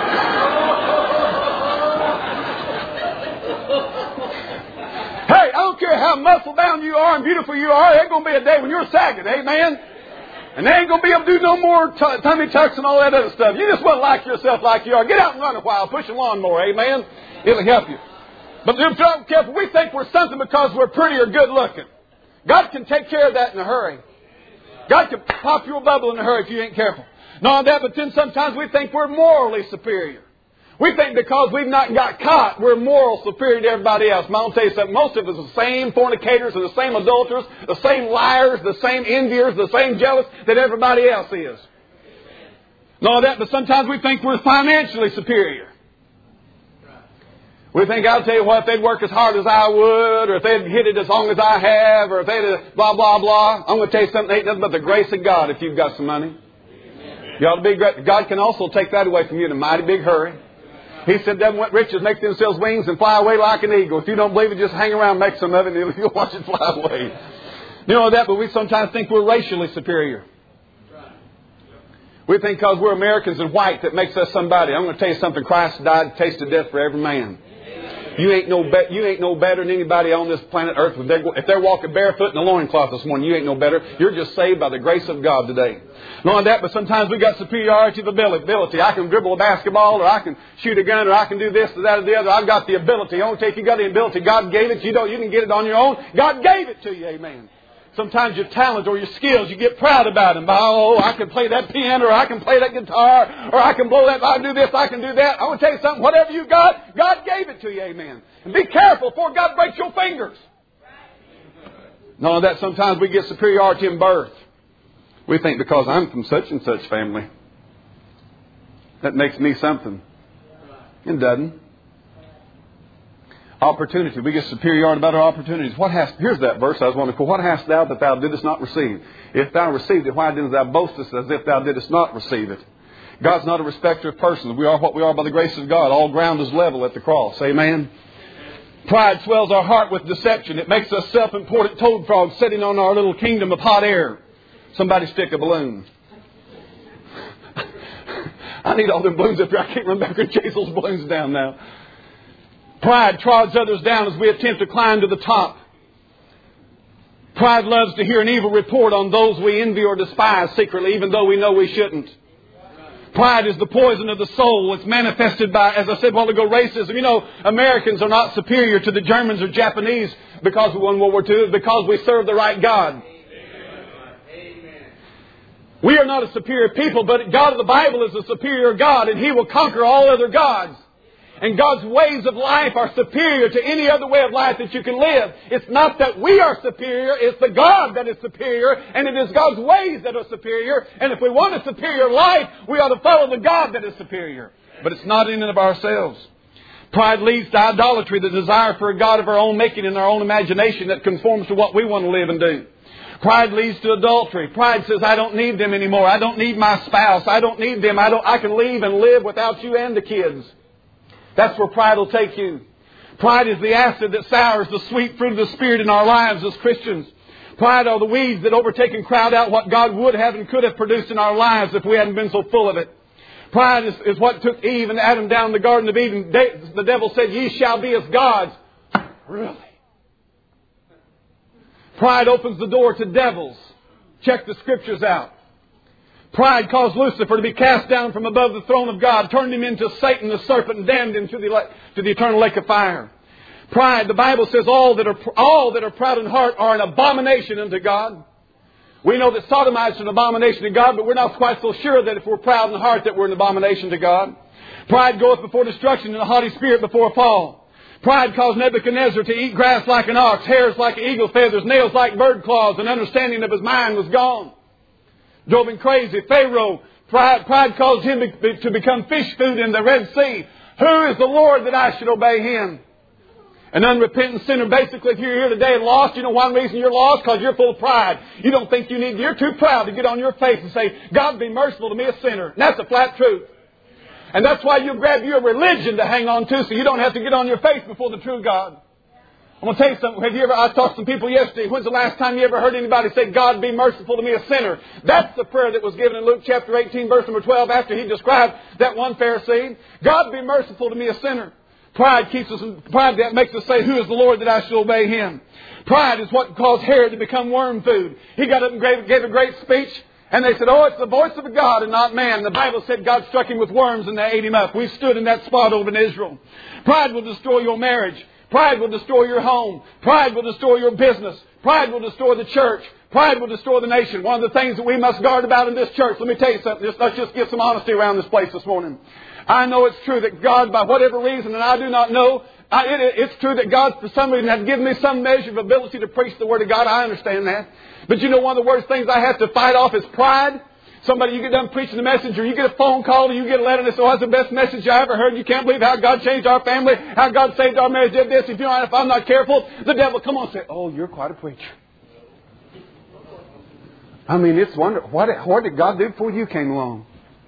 Hey, I don't care how muscle bound you are and beautiful you are. There ain't going to be a day when you're sagging. Amen. And they ain't going to be able to do no more tummy tucks and all that other stuff. You just want to like yourself like you are. Get out and run a while. Push a lawnmower. Amen. It'll help you. But if you're not careful, we think we're something because we're pretty or good looking. God can take care of that in a hurry. God can pop your bubble in a hurry if you ain't careful. Not only that, but then sometimes we think we're morally superior. We think because we've not got caught, we're moral superior to everybody else. I'll tell you something. Most of us are the same fornicators and the same adulterers, the same liars, the same enviers, the same jealous that everybody else is. Not that, but sometimes we think we're financially superior. We think, I'll tell you what, if they'd work as hard as I would, or if they'd hit it as long as I have, or if they'd blah, blah, blah. I'm going to tell you something, ain't nothing but the grace of God if you've got some money. You ought to be great. God can also take that away from you in a mighty big hurry. He said, them riches make themselves wings and fly away like an eagle. If you don't believe it, just hang around, make some of it, and you'll watch it fly away. You know that, but we sometimes think we're racially superior. We think because we're Americans and white that makes us somebody. I'm going to tell you something. Christ died, tasted death for every man. You ain't no better than anybody on this planet Earth. If they're walking barefoot in a loincloth this morning, you ain't no better. You're just saved by the grace of God today. Not only that, but sometimes we got superiority of ability. I can dribble a basketball, or I can shoot a gun, or I can do this, or that, or the other. I've got the ability. Only take you got the ability. God gave it. You didn't get it on your own. God gave it to you. Amen. Sometimes your talent or your skills, you get proud about them. Oh, I can play that piano, or I can play that guitar, or I can blow that, I can do this, I can do that. I want to tell you something. Whatever you got, God gave it to you. Amen. And be careful before God breaks your fingers. None of that. Sometimes we get superiority in birth. We think because I'm from such and such family, that makes me something. It doesn't. Opportunity. We get superiority about our opportunities. Here's that verse I was wanting to quote. What hast thou that thou didst not receive? If thou received it, why didst thou boastest as if thou didst not receive it? God's not a respecter of persons. We are what we are by the grace of God. All ground is level at the cross. Amen. Pride swells our heart with deception. It makes us self-important toad frogs sitting on our little kingdom of hot air. Somebody stick a balloon. I need all them balloons up here. I can't run back and chase those balloons down now. Pride trods others down as we attempt to climb to the top. Pride loves to hear an evil report on those we envy or despise secretly, even though we know we shouldn't. Pride is the poison of the soul. It's manifested by, as I said a while ago, racism. You know, Americans are not superior to the Germans or Japanese because we won World War II. It's because we serve the right God. We are not a superior people, but God of the Bible is a superior God, and He will conquer all other gods. And God's ways of life are superior to any other way of life that you can live. It's not that we are superior, it's the God that is superior, and it is God's ways that are superior. And if we want a superior life, we ought to follow the God that is superior. But it's not in and of ourselves. Pride leads to idolatry, the desire for a God of our own making in our own imagination that conforms to what we want to live and do. Pride leads to adultery. Pride says, I don't need them anymore. I don't need my spouse. I don't need them. I can leave and live without you and the kids. That's where pride will take you. Pride is the acid that sours the sweet fruit of the Spirit in our lives as Christians. Pride are the weeds that overtake and crowd out what God would have and could have produced in our lives if we hadn't been so full of it. Pride is what took Eve and Adam down the Garden of Eden. The devil said, ye shall be as gods. Really? Pride opens the door to devils. Check the Scriptures out. Pride caused Lucifer to be cast down from above the throne of God, turned him into Satan the serpent, and damned him to the eternal lake of fire. Pride, the Bible says, all that are proud in heart are an abomination unto God. We know that sodomites are an abomination to God, but we're not quite so sure that if we're proud in heart that we're an abomination to God. Pride goeth before destruction, and a haughty spirit before a fall. Pride caused Nebuchadnezzar to eat grass like an ox, hairs like eagle feathers, nails like bird claws, and understanding of his mind was gone. Drove him crazy. Pharaoh, pride caused him to become fish food in the Red Sea. Who is the Lord that I should obey Him? An unrepentant sinner. Basically, if you're here today and lost, you know one reason you're lost? Because you're full of pride. You don't think you're too proud to get on your face and say, God be merciful to me, a sinner. And that's the flat truth. And that's why you grab your religion to hang on to so you don't have to get on your face before the true God. I'm going to tell you something. I talked to some people yesterday. When's the last time you ever heard anybody say, God be merciful to me, a sinner? That's the prayer that was given in Luke chapter 18, verse number 12, after He described that one Pharisee. God be merciful to me, a sinner. Pride that makes us say, who is the Lord that I should obey Him? Pride is what caused Herod to become worm food. He got up and gave a great speech. And they said, it's the voice of God and not man. The Bible said God struck him with worms and they ate him up. We stood in that spot over in Israel. Pride will destroy your marriage. Pride will destroy your home. Pride will destroy your business. Pride will destroy the church. Pride will destroy the nation. One of the things that we must guard about in this church, let me tell you something. Let's just get some honesty around this place this morning. I know it's true that God, by whatever reason, and I do not know, it's true that God, for some reason, has given me some measure of ability to preach the Word of God. I understand that. But you know, one of the worst things I have to fight off is pride. Somebody, you get done preaching the message, or you get a phone call, or you get a letter, and they say, that's the best message I ever heard. You can't believe how God changed our family, how God saved our marriage, did this. If I'm not careful, the devil come on and say, you're quite a preacher. I mean, it's wonderful. What did God do before you came along?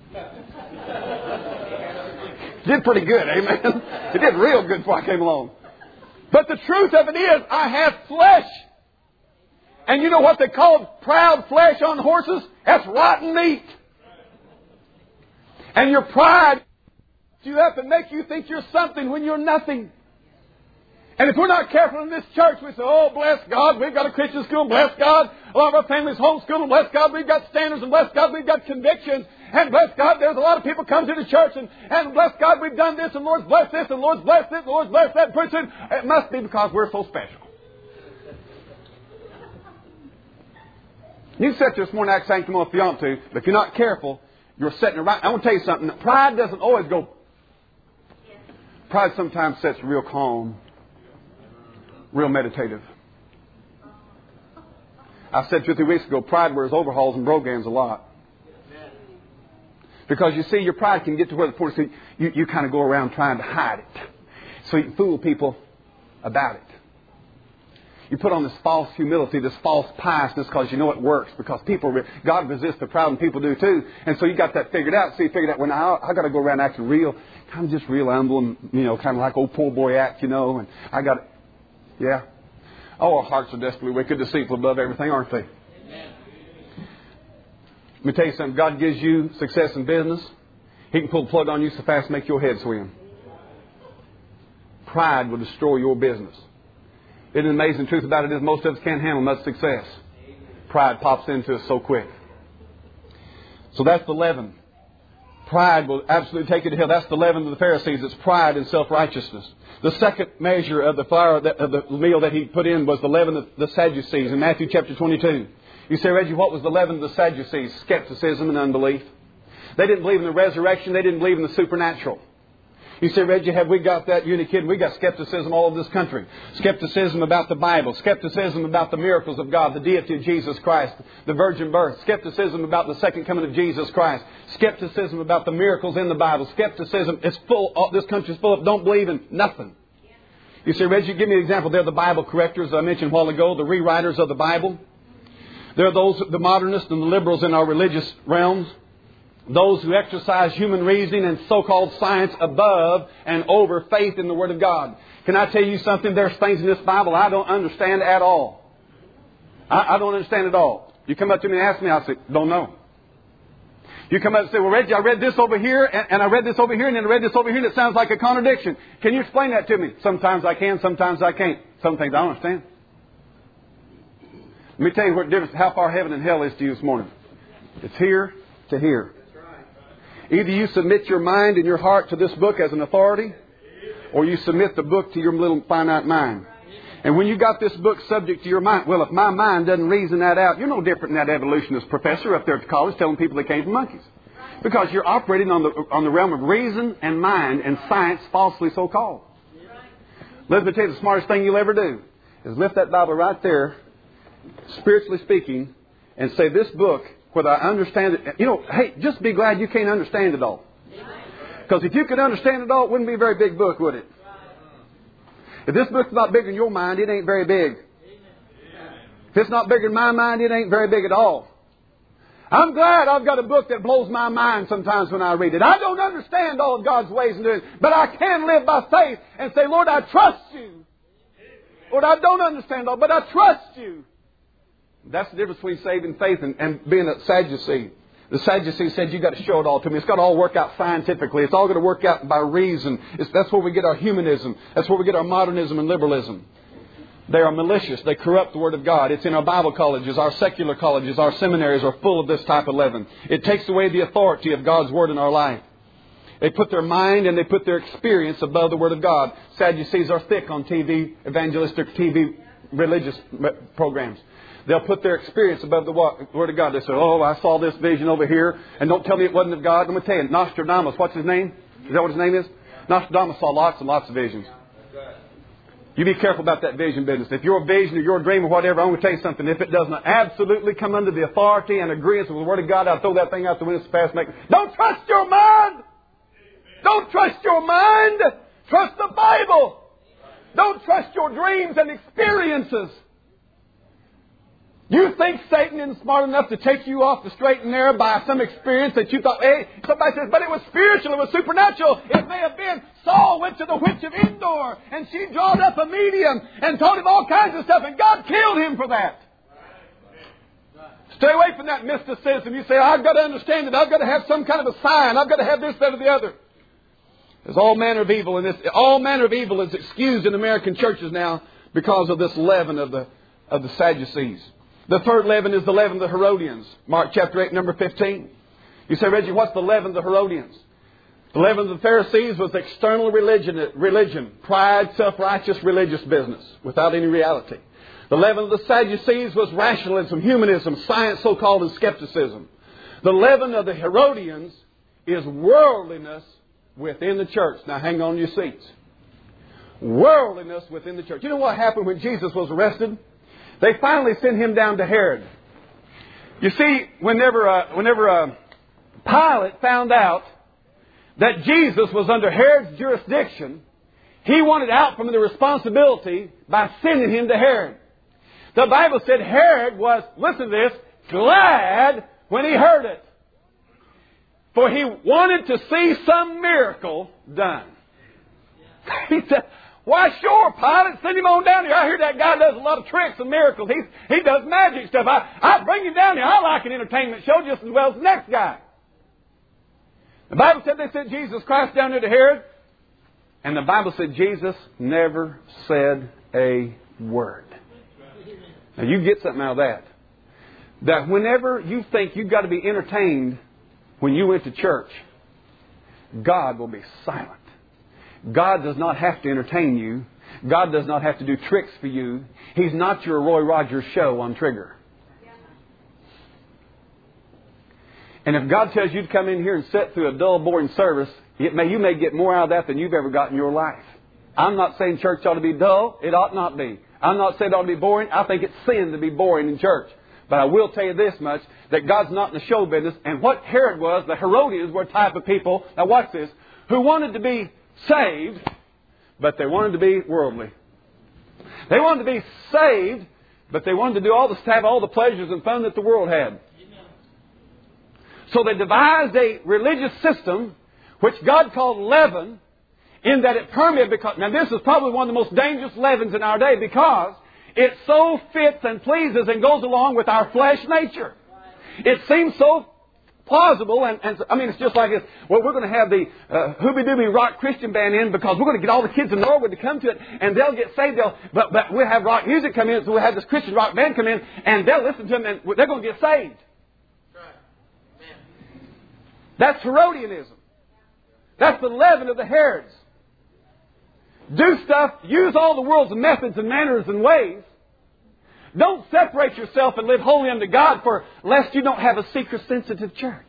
Did pretty good, amen? It did real good before I came along. But the truth of it is, I have flesh. And you know what they call proud flesh on horses? That's rotten meat. And your pride you up and make you think you're something when you're nothing. And if we're not careful in this church, we say, bless God, we've got a Christian school, and bless God, a lot of our families homeschool, and bless God, we've got standards, and bless God, we've got convictions, and bless God, there's a lot of people come to the church, and bless God, we've done this, and Lord's blessed this, and Lord's blessed this, and Lord's blessed that person. It must be because we're so special. You can sit there this morning and act sanctimonious if you want to, but if you're not careful, you're sitting around. I want to tell you something. Pride doesn't always go. Pride sometimes sits real calm, real meditative. I said 2 or 3 weeks ago, pride wears overhauls and brogans a lot. Because you see, your pride can get to where the point you kind of go around trying to hide it. So you can fool people about it. You put on this false humility, this false piousness because you know it works. Because God resists the proud and people do too. And so you got that figured out. So you figured out, now I got to go around acting real, kind of just real humble and, kind of like old poor boy act, and I got it. Yeah. Our hearts are desperately wicked, deceitful above everything, aren't they? Amen. Let me tell you something. God gives you success in business. He can pull the plug on you so fast make your head swim. Pride will destroy your business. Isn't it amazing? The truth about it is most of us can't handle much success. Pride pops into us so quick. So that's the leaven. Pride will absolutely take you to hell. That's the leaven of the Pharisees. It's pride and self-righteousness. The second measure of the flour of the meal that he put in was the leaven of the Sadducees in Matthew chapter 22. You say, Reggie, what was the leaven of the Sadducees? Skepticism and unbelief. They didn't believe in the resurrection. They didn't believe in the supernatural. You say, Reggie, have we got that? You and a kid, we got skepticism all over this country. Skepticism about the Bible. Skepticism about the miracles of God, the deity of Jesus Christ, the virgin birth. Skepticism about the second coming of Jesus Christ. Skepticism about the miracles in the Bible. Skepticism, it's full, this country's full of don't believe in nothing. You say, Reggie, give me an example. They're the Bible correctors I mentioned a while ago, the rewriters of the Bible. They're those, the modernists and the liberals in our religious realms. Those who exercise human reasoning and so-called science above and over faith in the Word of God. Can I tell you something? There's things in this Bible I don't understand at all. I don't understand at all. You come up to me and ask me, I'll say, don't know. You come up and say, well, Reggie, I read this over here, and I read this over here, and then I read this over here, and it sounds like a contradiction. Can you explain that to me? Sometimes I can, sometimes I can't. Some things I don't understand. Let me tell you what the difference, how far heaven and hell is to you this morning. It's here to here. Either you submit your mind and your heart to this book as an authority, or you submit the book to your little finite mind. And when you got this book subject to your mind, well, if my mind doesn't reason that out, you're no different than that evolutionist professor up there at college telling people they came from monkeys. Because you're operating on the realm of reason and mind and science, falsely so called. Let me tell you, the smartest thing you'll ever do is lift that Bible right there, spiritually speaking, and say, this book, whether I understand it, hey, just be glad you can't understand it all. Because if you could understand it all, it wouldn't be a very big book, would it? If this book's not bigger than your mind, it ain't very big. If it's not bigger than my mind, it ain't very big at all. I'm glad I've got a book that blows my mind sometimes when I read it. I don't understand all of God's ways and doing, but I can live by faith and say, Lord, I trust you. Lord, I don't understand all, but I trust you. That's the difference between saving faith and being a Sadducee. The Sadducee said, you've got to show it all to me. It's got to all work out scientifically. It's all going to work out by reason. That's where we get our humanism. That's where we get our modernism and liberalism. They are malicious. They corrupt the Word of God. It's in our Bible colleges, our secular colleges, our seminaries are full of this type of leaven. It takes away the authority of God's Word in our life. They put their mind and they put their experience above the Word of God. Sadducees are thick on TV, evangelistic TV, religious programs. They'll put their experience above the Word of God. They say, oh, I saw this vision over here, and don't tell me it wasn't of God. Let me tell you, Nostradamus, what's his name? Is that what his name is? Nostradamus saw lots and lots of visions. You be careful about that vision business. If your vision or your dream or whatever, I'm going to tell you something. If it doesn't absolutely come under the authority and agreement with the Word of God, I'll throw that thing out the window so fast. Don't trust your mind. Don't trust your mind. Trust the Bible. Don't trust your dreams and experiences. You think Satan isn't smart enough to take you off the straight and narrow by some experience that you thought, hey, somebody says, but it was spiritual, it was supernatural. It may have been Saul went to the witch of Endor and she drawed up a medium and told him all kinds of stuff and God killed him for that. Stay away from that mysticism. You say, I've got to understand it. I've got to have some kind of a sign. I've got to have this, that, or the other. There's all manner of evil in this. All manner of evil is excused in American churches now because of this leaven of the Sadducees. The third leaven is the leaven of the Herodians. Mark chapter 8, number 15. You say, Reggie, what's the leaven of the Herodians? The leaven of the Pharisees was external religion, pride, self-righteous religious business without any reality. The leaven of the Sadducees was rationalism, humanism, science so-called, and skepticism. The leaven of the Herodians is worldliness within the church. Now hang on to your seats. Worldliness within the church. You know what happened when Jesus was arrested? They finally sent him down to Herod. You see, whenever Pilate found out that Jesus was under Herod's jurisdiction, he wanted out from the responsibility by sending him to Herod. The Bible said Herod was, listen to this, glad when he heard it. For he wanted to see some miracle done. He said, why, sure, Pilate, send him on down here. I hear that guy does a lot of tricks and miracles. He does magic stuff. I bring him down here. I like an entertainment show just as well as the next guy. The Bible said they sent Jesus Christ down there to Herod. And the Bible said Jesus never said a word. Now you get something out of that. That whenever you think you've got to be entertained when you went to church, God will be silent. God does not have to entertain you. God does not have to do tricks for you. He's not your Roy Rogers show on Trigger. And if God tells you to come in here and sit through a dull, boring service, you may get more out of that than you've ever got in your life. I'm not saying church ought to be dull. It ought not be. I'm not saying it ought to be boring. I think it's sin to be boring in church. But I will tell you this much, that God's not in the show business. And what Herod was, the Herodians were a type of people, now watch this, who wanted to be saved, but they wanted to be worldly. They wanted to be saved, but they wanted to do have all the pleasures and fun that the world had. So they devised a religious system which God called leaven, in that it permeated. Now this is probably one of the most dangerous leavens in our day, because it so fits and pleases and goes along with our flesh nature. It seems so plausible, and I mean, it's just like this. Well, we're going to have the Hooby Dooby Rock Christian band in because we're going to get all the kids in Norwood to come to it, and they'll get saved. But we'll have rock music come in, so we'll have this Christian rock band come in, and they'll listen to them, and they're going to get saved. That's Herodianism. That's the leaven of the Herods. Do stuff, use all the world's methods and manners and ways. Don't separate yourself and live holy unto God, lest you don't have a seeker-sensitive church.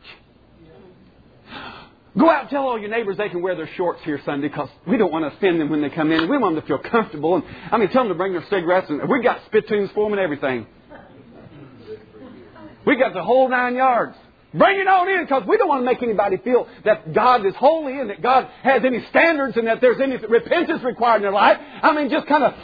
Go out and tell all your neighbors they can wear their shorts here Sunday, because we don't want to offend them when they come in. We want them to feel comfortable. And tell them to bring their cigarettes. And we got spittoons for them and everything. We got the whole 9 yards. Bring it on in, because we don't want to make anybody feel that God is holy and that God has any standards and that there's any repentance required in their life. Just kind of...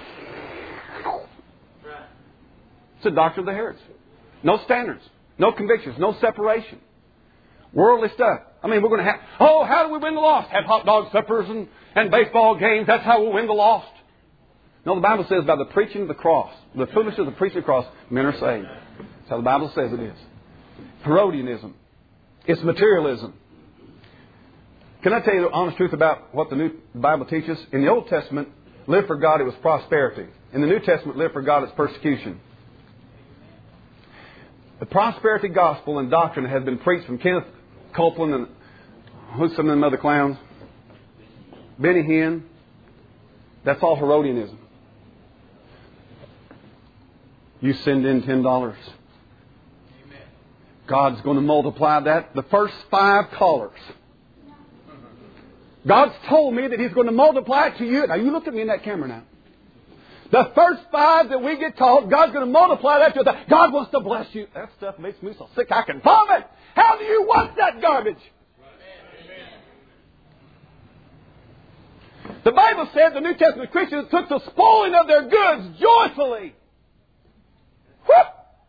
It's the doctrine of the Herods. No standards, no convictions, no separation. Worldly stuff. We're going to have... how do we win the lost? Have hot dog suppers and baseball games. That's how we'll win the lost. No, the Bible says by the preaching of the cross, the foolishness of the preaching of the cross, men are saved. That's how the Bible says it is. Herodianism. It's materialism. Can I tell you the honest truth about what the New Bible teaches? In the Old Testament, live for God, it was prosperity. In the New Testament, live for God, it's persecution. The prosperity gospel and doctrine has been preached from Kenneth Copeland and who's some of them other clowns? Benny Hinn. That's all Herodianism. You send in $10. God's going to multiply that. The first 5 callers. God's told me that He's going to multiply it to you. Now, you look at me in that camera now. The first 5 that we get called, God's going to multiply that to us. God wants to bless you. That stuff makes me so sick I can vomit. How do you want that garbage? The Bible said the New Testament Christians took the spoiling of their goods joyfully. Whoop!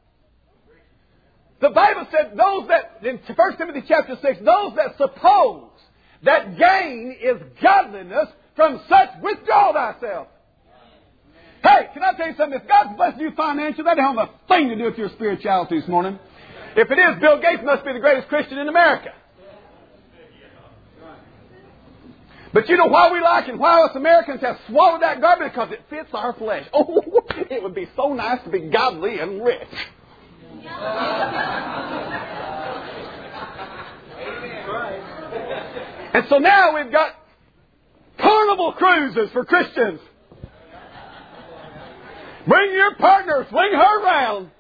The Bible said those that, in 1 Timothy chapter 6, those that suppose that gain is godliness, from such withdraw thyself. Hey, can I tell you something? If God's blessing you financially, that don't have a thing to do with your spirituality this morning. If it is, Bill Gates must be the greatest Christian in America. But you know why we like and why us Americans have swallowed that garbage? Because it fits our flesh. Oh, it would be so nice to be godly and rich. And so now we've got carnival cruises for Christians. Bring your partner, swing her around.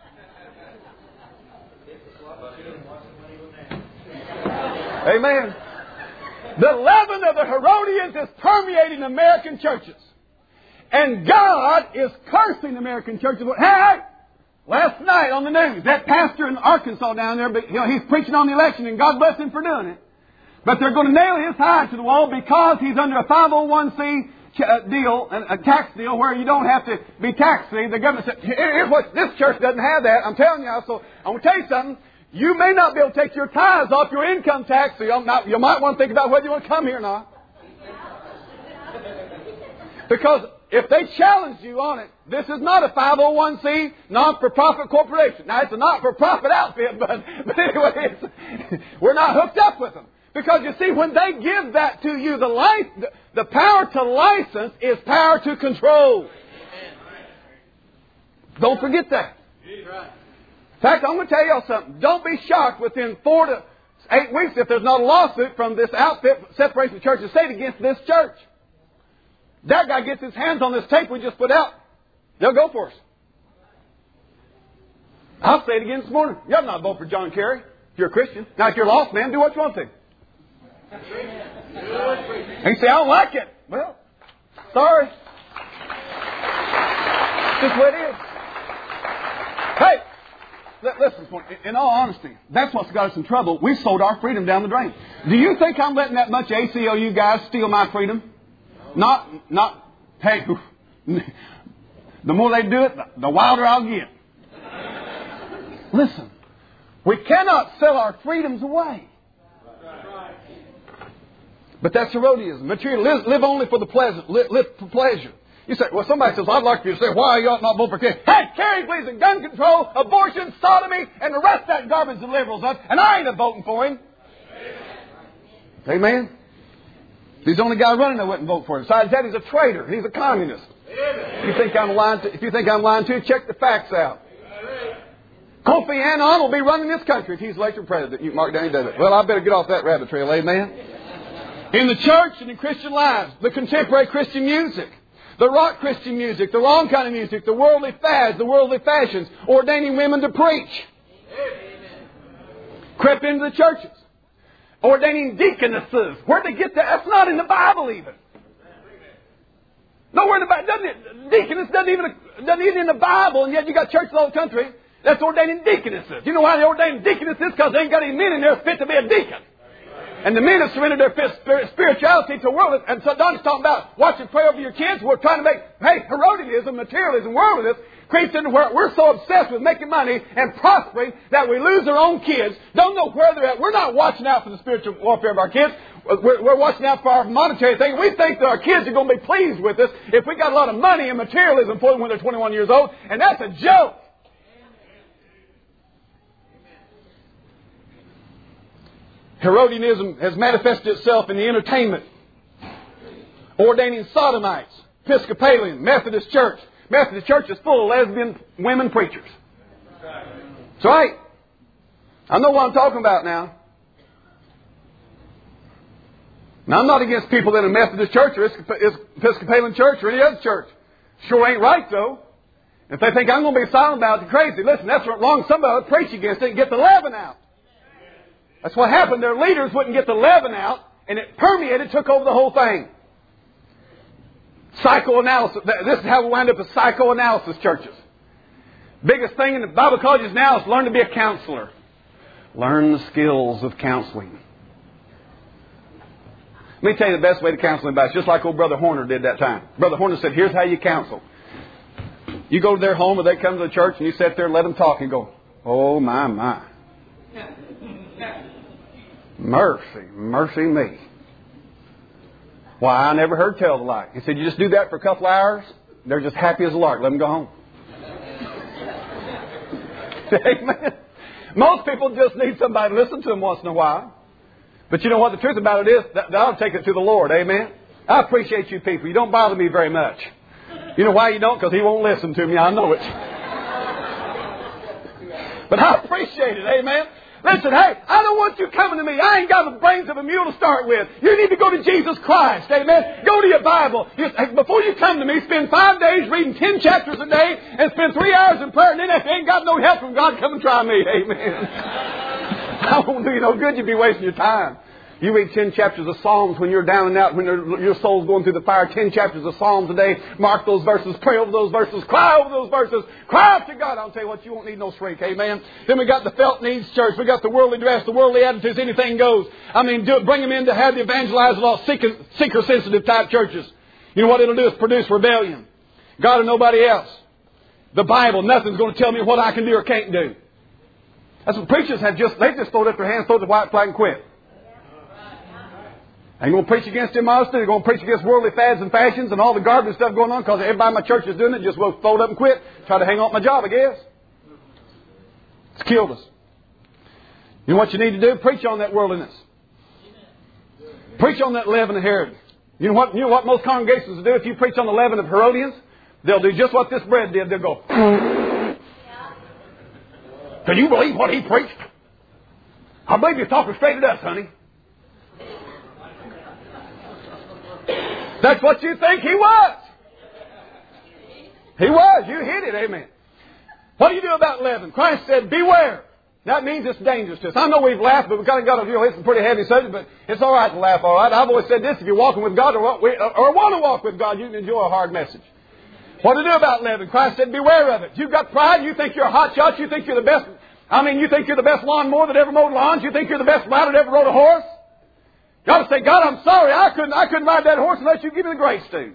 Amen. The leaven of the Herodians is permeating American churches. And God is cursing American churches. Hey! Last night on the news, that pastor in Arkansas down there, he's preaching on the election, and God bless him for doing it. But they're going to nail his hide to the wall because he's under a 501c deal, a tax deal, where you don't have to be taxed. The government said, here's what, this church doesn't have that. I'm telling you. So I'm going to tell you something. You may not be able to take your tithes off your income tax, so you might want to think about whether you want to come here or not. Because if they challenge you on it, this is not a 501c non-for-profit corporation. Now, it's a not-for-profit outfit, but anyway, we're not hooked up with them. Because you see, when they give that to you, the power to license is power to control. Don't forget that. In fact, I'm going to tell y'all something. Don't be shocked within 4 to 8 weeks if there's not a lawsuit from this outfit, Separation of Church and State, against this church. That guy gets his hands on this tape we just put out, they'll go for us. I'll say it again this morning. You'll not vote for John Kerry if you're a Christian. Now, if you're lost, man, do what you want to. And you say, I don't like it. Well, sorry. That's the way it is. Hey, listen, in all honesty, that's what's got us in trouble. We sold our freedom down the drain. Do you think I'm letting that bunch of ACLU guys steal my freedom? Not, hey, the more they do it, the wilder I'll get. Listen, we cannot sell our freedoms away. But that's Herodianism. Material. Live only for the pleasant. Live for pleasure. You say, well, somebody says, I'd like for you to say, why you ought not vote for Kerry. Hey, Kerry believes in gun control, abortion, sodomy, and the rest of that garbage the liberals have, and I ain't a voting for him. Amen. He's the only guy running that wouldn't vote for him. Besides that, he's a traitor. He's a communist. If you think I'm lying to you, check the facts out. Kofi Annan will be running this country if he's elected president. You Mark Danny does it. Well, I better get off that rabbit trail. Amen. In the church and in Christian lives, the contemporary Christian music, the rock Christian music, the wrong kind of music, the worldly fads, the worldly fashions, ordaining women to preach, crept into the churches. Ordaining deaconesses. Where'd they get that? That's not in the Bible even. Nowhere in the Bible. Deaconess doesn't even in the Bible, and yet you got churches all over the country that's ordaining deaconesses. You know why they're ordaining deaconesses? Because they ain't got any men in there fit to be a deacon. And the men have surrendered their spirituality to the world. And so Don's talking about watch and pray over your kids. We're trying to make, Herodianism, materialism, worldliness creeps into where we're so obsessed with making money and prospering that we lose our own kids. Don't know where they're at. We're not watching out for the spiritual welfare of our kids. We're watching out for our monetary thing. We think that our kids are going to be pleased with us if we got a lot of money and materialism for them when they're 21 years old. And that's a joke. Herodianism has manifested itself in the entertainment, ordaining sodomites, Episcopalian, Methodist Church. Methodist Church is full of lesbian women preachers. That's right. I know what I'm talking about now. Now, I'm not against people in a Methodist church or Episcopalian church or any other church. Sure ain't right, though. If they think I'm going to be silent about it, they're crazy. Listen, that's wrong. Somebody will preach against it and get the leaven out. That's what happened. Their leaders wouldn't get the leaven out, and it permeated, took over the whole thing. Psychoanalysis. This is how we wind up as psychoanalysis churches. Biggest thing in the Bible colleges now is learn to be a counselor. Learn the skills of counseling. Let me tell you the best way to counsel anybody. It's just like old Brother Horner did that time. Brother Horner said, here's how you counsel. You go to their home or they come to the church and you sit there and let them talk and go, oh my. Mercy me. Why, I never heard tell the like. He said, you just do that for a couple hours, they're just happy as a lark. Let them go home. Amen. Most people just need somebody to listen to them once in a while. But you know what the truth about it is? That'll take it to the Lord. Amen. I appreciate you people. You don't bother me very much. You know why you don't? Because He won't listen to me. I know it. But I appreciate it. Amen. Listen, hey, I don't want you coming to me. I ain't got the brains of a mule to start with. You need to go to Jesus Christ. Amen. Go to your Bible. Before you come to me, spend 5 days reading 10 chapters a day and spend 3 hours in prayer. And then if you ain't got no help from God, come and try me. Amen. I won't do you no good. You'd be wasting your time. You read 10 chapters of Psalms when you're down and out, when your soul's going through the fire. 10 chapters of Psalms a day. Mark those verses. Pray over those verses. Cry over those verses. Cry out to God. I'll tell you what, you won't need no shrink. Amen. Then we got the felt needs church. We got the worldly dress, the worldly attitudes. Anything goes. I mean, bring them in to have the evangelized law, seeker-sensitive type churches. You know what it'll do is produce rebellion. God or nobody else. The Bible, nothing's going to tell me what I can do or can't do. That's what preachers have they just throw up their hands, throw the white flag and quit. Ain't going to preach against immodesty. They're going to preach against worldly fads and fashions and all the garbage stuff going on because everybody in my church is doing it. Just will fold up and quit. Try to hang on my job, I guess. It's killed us. You know what you need to do? Preach on that worldliness. Preach on that leaven of Herod. You know what most congregations will do if you preach on the leaven of Herodians? They'll do just what this bread did. They'll go, can you believe what he preached? I believe you're talking straight at us, honey. That's what you think he was. He was. You hit it. Amen. What do you do about leaven? Christ said, beware. That means it's dangerous to us. I know we've laughed, but we've kind of got to deal with some pretty heavy subject, but it's all right to laugh, all right. I've always said this, if you're walking with God or want to walk with God, you can enjoy a hard message. What to do about leaven? Christ said, beware of it. You've got pride. You think you're a hot shot. You think you're the best. You think you're the best lawnmower that ever mowed lawns. You think you're the best rider that ever rode a horse. You ought to say, God, I'm sorry. I couldn't ride that horse unless you give me the grace to.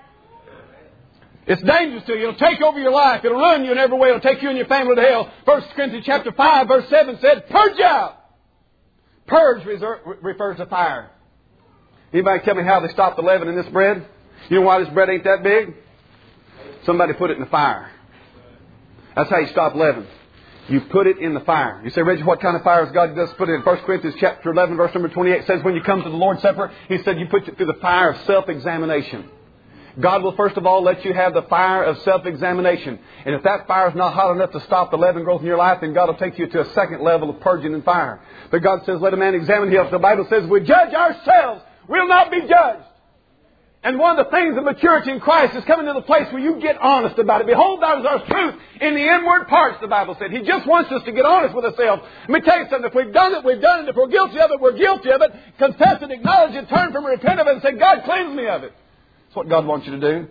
It's dangerous to you. It'll take over your life. It'll ruin you in every way. It'll take you and your family to hell. 1 Corinthians chapter 5, verse 7 said, purge out. Purge refers to fire. Anybody tell me how they stopped the leaven in this bread? You know why this bread ain't that big? Somebody put it in the fire. That's how you stop leaven. You put it in the fire. You say, Reggie, what kind of fire has God does put it in? 1 Corinthians chapter 11, verse number 28 says, when you come to the Lord's Supper, He said you put it through the fire of self-examination. God will first of all let you have the fire of self-examination. And if that fire is not hot enough to stop the leaven growth in your life, then God will take you to a second level of purging and fire. But God says, let a man examine himself. The Bible says, we judge ourselves. We'll not be judged. And one of the things of maturity in Christ is coming to the place where you get honest about it. Behold, thou is our truth in the inward parts, the Bible said. He just wants us to get honest with ourselves. Let me tell you something. If we've done it, we've done it. If we're guilty of it, we're guilty of it. Confess it, acknowledge it, turn from it, repent of it, and say, God, cleanse me of it. That's what God wants you to do.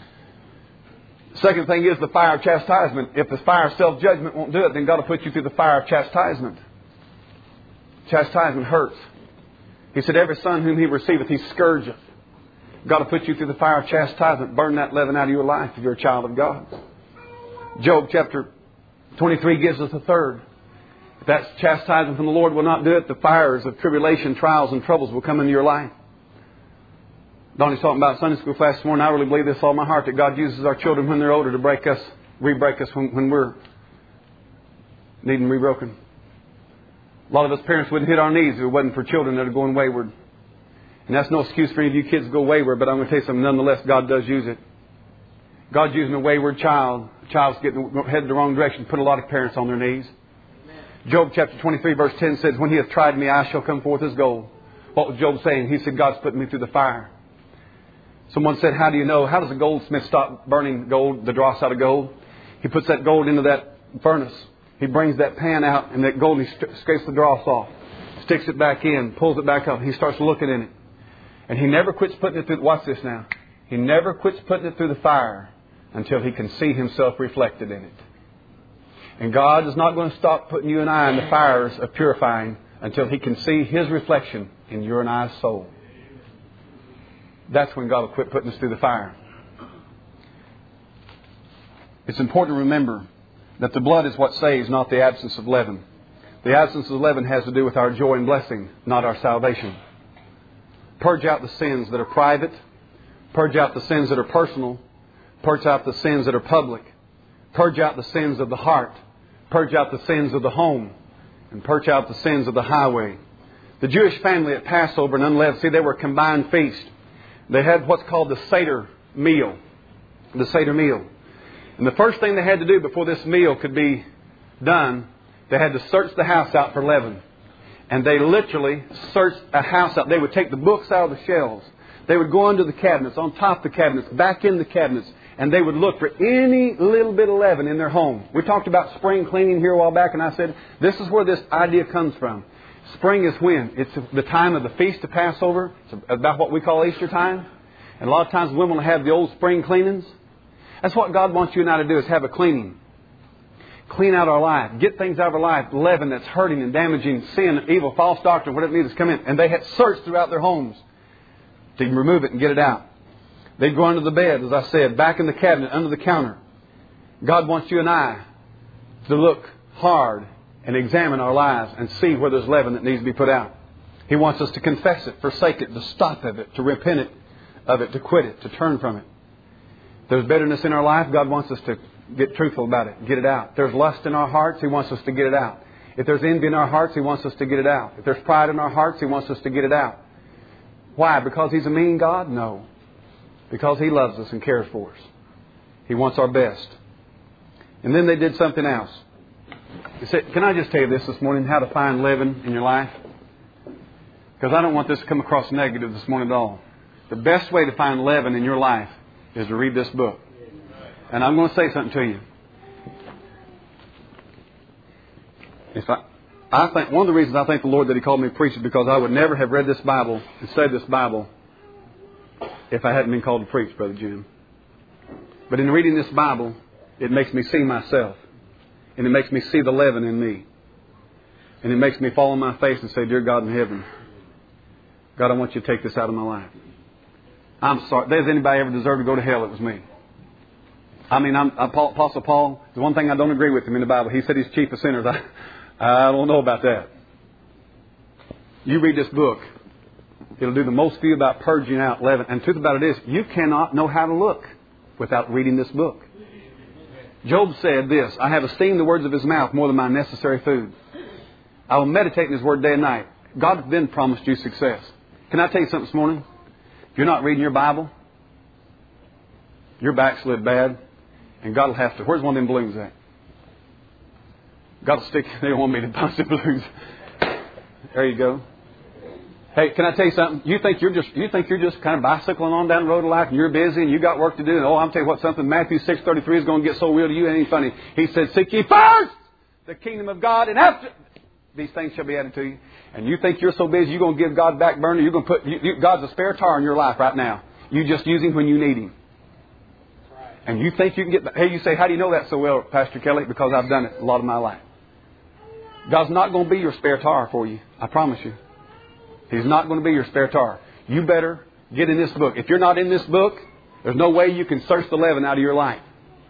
Second thing is the fire of chastisement. If the fire of self-judgment won't do it, then God will put you through the fire of chastisement. Chastisement hurts. He said, every son whom He receiveth, He scourgeth. God will put you through the fire of chastisement. Burn that leaven out of your life if you're a child of God. Job chapter 23 gives us a third. If that's chastisement from the Lord will not do it, the fires of tribulation, trials, and troubles will come into your life. Donnie's talking about Sunday school class this morning. I really believe this all my heart, that God uses our children when they're older to re-break us when we're needing rebroken. A lot of us parents wouldn't hit our knees if it wasn't for children that are going wayward. And that's no excuse for any of you kids to go wayward, but I'm going to tell you something. Nonetheless, God does use it. God's using a wayward child. A child's headed the wrong direction. Put a lot of parents on their knees. Amen. Job chapter 23 verse 10 says, when He hath tried me, I shall come forth as gold. What was Job saying? He said, God's putting me through the fire. Someone said, how do you know? How does a goldsmith stop burning gold, the dross out of gold? He puts that gold into that furnace. He brings that pan out, and that gold, he scrapes the dross off, sticks it back in, pulls it back up. He starts looking in it. And he never quits putting it through, watch this now. He never quits putting it through the fire until he can see himself reflected in it. And God is not going to stop putting you and I in the fires of purifying until He can see His reflection in your and I's soul. That's when God will quit putting us through the fire. It's important to remember that the blood is what saves, not the absence of leaven. The absence of leaven has to do with our joy and blessing, not our salvation. Purge out the sins that are private. Purge out the sins that are personal. Purge out the sins that are public. Purge out the sins of the heart. Purge out the sins of the home. And purge out the sins of the highway. The Jewish family at Passover and unleavened, see, they were a combined feast. They had what's called the Seder meal. The Seder meal. And the first thing they had to do before this meal could be done, they had to search the house out for leaven. And they literally searched a house out. They would take the books out of the shelves. They would go under the cabinets, on top of the cabinets, back in the cabinets. And they would look for any little bit of leaven in their home. We talked about spring cleaning here a while back, and I said, this is where this idea comes from. Spring is when? It's the time of the Feast of Passover. It's about what we call Easter time. And a lot of times women will have the old spring cleanings. That's what God wants you and I to do, is have a cleaning. Clean out our life. Get things out of our life. Leaven that's hurting and damaging, sin, evil, false doctrine, whatever it needs to come in. And they had searched throughout their homes to remove it and get it out. They'd go under the bed, as I said, back in the cabinet, under the counter. God wants you and I to look hard and examine our lives and see where there's leaven that needs to be put out. He wants us to confess it, forsake it, to stop of it, to repent of it, to quit it, to turn from it. If there's bitterness in our life, God wants us to get truthful about it, get it out. If there's lust in our hearts, He wants us to get it out. If there's envy in our hearts, He wants us to get it out. If there's pride in our hearts, He wants us to get it out. Why? Because He's a mean God? No. Because He loves us and cares for us. He wants our best. And then they did something else. He said, can I just tell you this morning, how to find leaven in your life? Because I don't want this to come across negative this morning at all. The best way to find leaven in your life is to read this book. And I'm going to say something to you. I think one of the reasons I thank the Lord that He called me to preach is because I would never have read this Bible and studied this Bible if I hadn't been called to preach, Brother Jim. But in reading this Bible, it makes me see myself. And it makes me see the leaven in me. And it makes me fall on my face and say, Dear God in heaven, God, I want You to take this out of my life. I'm sorry. Does anybody ever deserve to go to hell? It was me. I mean, Apostle Paul, the one thing I don't agree with him in the Bible, he said he's chief of sinners. I don't know about that. You read this book, it'll do the most for you about purging out leaven. And the truth about it is, you cannot know how to look without reading this book. Job said this, I have esteemed the words of His mouth more than my necessary food. I will meditate in His word day and night. God then promised you success. Can I tell you something this morning? If you're not reading your Bible, your backslid bad, and God will have to... Where's one of them balloons at? God will stick... They don't want me to bounce the balloons. There you go. Hey, can I tell you something? You think you're just kind of bicycling on down the road of life and you're busy and you got work to do. And I'm telling you what, something Matthew 6:33 is going to get so real to you, it ain't funny. He said, seek ye first the kingdom of God, and after these things shall be added to you. And you think you're so busy, you're going to give God back burner. You're going to put God's a spare tire in your life right now. You just use Him when you need Him. And you think you can get... Hey, you say, how do you know that so well, Pastor Kelly? Because I've done it a lot of my life. God's not going to be your spare tire for you. I promise you. He's not going to be your spare tire. You better get in this book. If you're not in this book, there's no way you can search the leaven out of your life.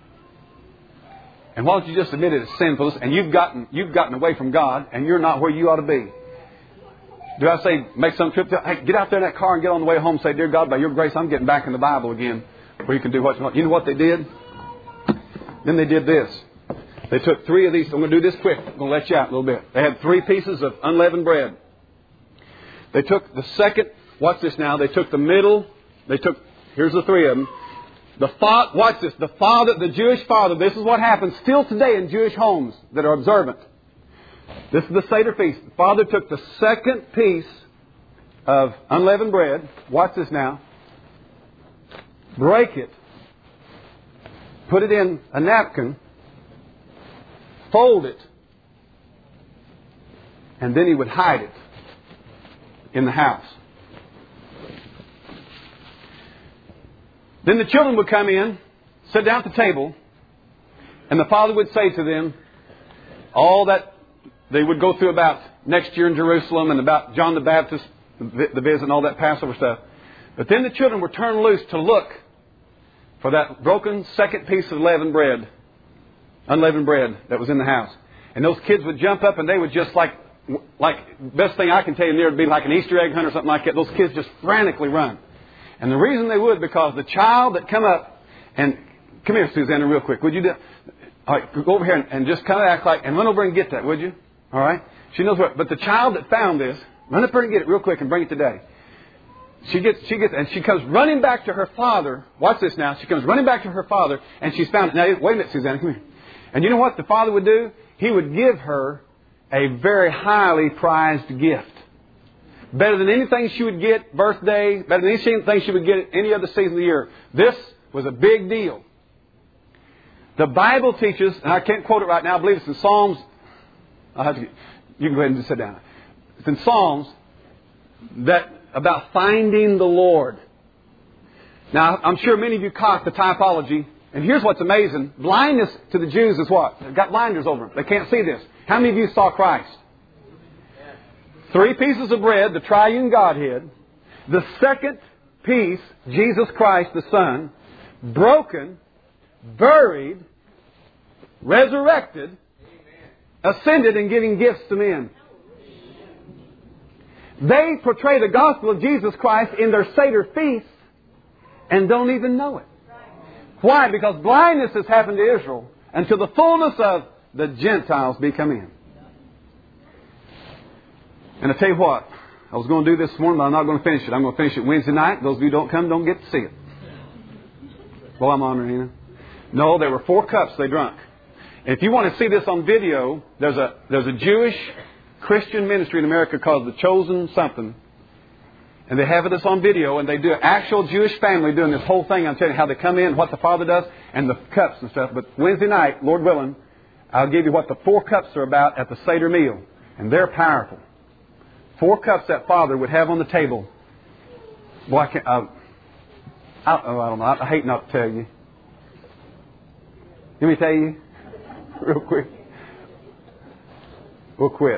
And why don't you just admit it as sinfulness, and you've gotten away from God, and you're not where you ought to be. Do I say, make some trip? Hey, get out there in that car and get on the way home and say, Dear God, by Your grace, I'm getting back in the Bible again, where you can do what you want. You know what they did? Then they did this. They took 3 of these. I'm going to do this quick. I'm going to let you out a little bit. They had 3 pieces of unleavened bread. They took the second, watch this now, they took the middle, here's the 3 of them. Watch this, the Jewish father, this is what happens still today in Jewish homes that are observant. This is the Seder feast. The father took the second piece of unleavened bread, watch this now, break it, put it in a napkin, fold it, and then he would hide it in the house. Then the children would come in, sit down at the table, and the father would say to them all that they would go through about next year in Jerusalem and about John the Baptist, the visit and all that Passover stuff. But then the children were turned loose to look for that broken second piece of unleavened bread that was in the house. And those kids would jump up and they would just like best thing I can tell you, there would be like an Easter egg hunt or something like that. Those kids just frantically run. And the reason they would, because the child that come up and... Come here, Susanna, real quick. Would you do... All right, go over here and just kind of act like... And run over and get that, would you? All right? She knows what... But the child that found this, run up here and get it real quick and bring it today. She gets, and she comes running back to her father. Watch this now. She comes running back to her father, and she's found it. Now, wait a minute, Susanna, come here. And you know what the father would do? He would give her a very highly prized gift. Better than anything she would get birthday, better than anything she would get at any other season of the year. This was a big deal. The Bible teaches, and I can't quote it right now, I believe it's in Psalms. You can go ahead and just sit down. It's in Psalms that about finding the Lord. Now, I'm sure many of you caught the typology. And here's what's amazing. Blindness to the Jews is what? They've got blinders over them. They can't see this. How many of you saw Christ? 3 pieces of bread, the triune Godhead. The second piece, Jesus Christ, the Son, broken, buried, resurrected, ascended, and giving gifts to men. They portray the gospel of Jesus Christ in their Seder feasts and don't even know it. Why? Because blindness has happened to Israel until the fullness of the Gentiles be come in. And I tell you what, I was going to do this morning, but I'm not going to finish it. I'm going to finish it Wednesday night. Those of you who don't come don't get to see it. Well, I'm honoring you. No, there were 4 cups they drank. And if you want to see this on video, there's a Jewish Christian ministry in America called The Chosen Something. And they have this on video, and they do an actual Jewish family doing this whole thing. I'm telling you how they come in, what the Father does, and the cups and stuff. But Wednesday night, Lord willing, I'll give you what the 4 cups are about at the Seder meal. And they're powerful. 4 cups that Father would have on the table. Boy, I don't know. I hate not to tell you. Let me tell you real quick. We'll quit.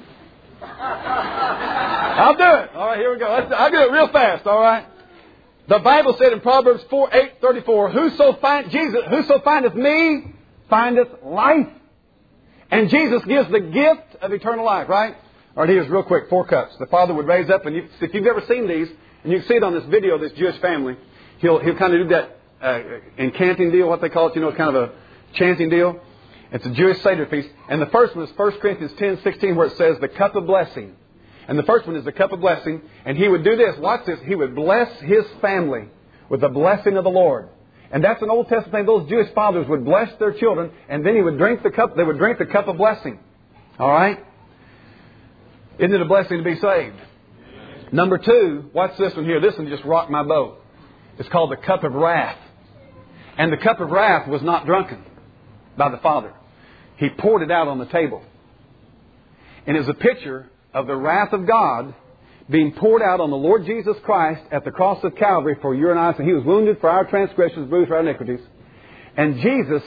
I'll do it. All right, here we go. I'll do it real fast, all right? The Bible said in Proverbs 8:34, Whoso findeth me, findeth life. And Jesus gives the gift of eternal life, right? All right, here's real quick, 4 cups. The Father would raise up, and if you've ever seen these, and you can see it on this video, this Jewish family, he'll kind of do that incanting deal, what they call it, kind of a chanting deal. It's a Jewish Seder feast. And the first one is 1 Corinthians 10:16, where it says the cup of blessing. And the first one is the cup of blessing. And he would do this. Watch this. He would bless his family with the blessing of the Lord. And that's an Old Testament thing. Those Jewish fathers would bless their children, and then he would drink the cup. They would drink the cup of blessing. All right? Isn't it a blessing to be saved? Number 2, watch this one here. This one just rocked my boat. It's called the cup of wrath. And the cup of wrath was not drunken by the Father. He poured it out on the table. And it's a picture of the wrath of God being poured out on the Lord Jesus Christ at the cross of Calvary for you and I. So He was wounded for our transgressions, bruised for our iniquities. And Jesus'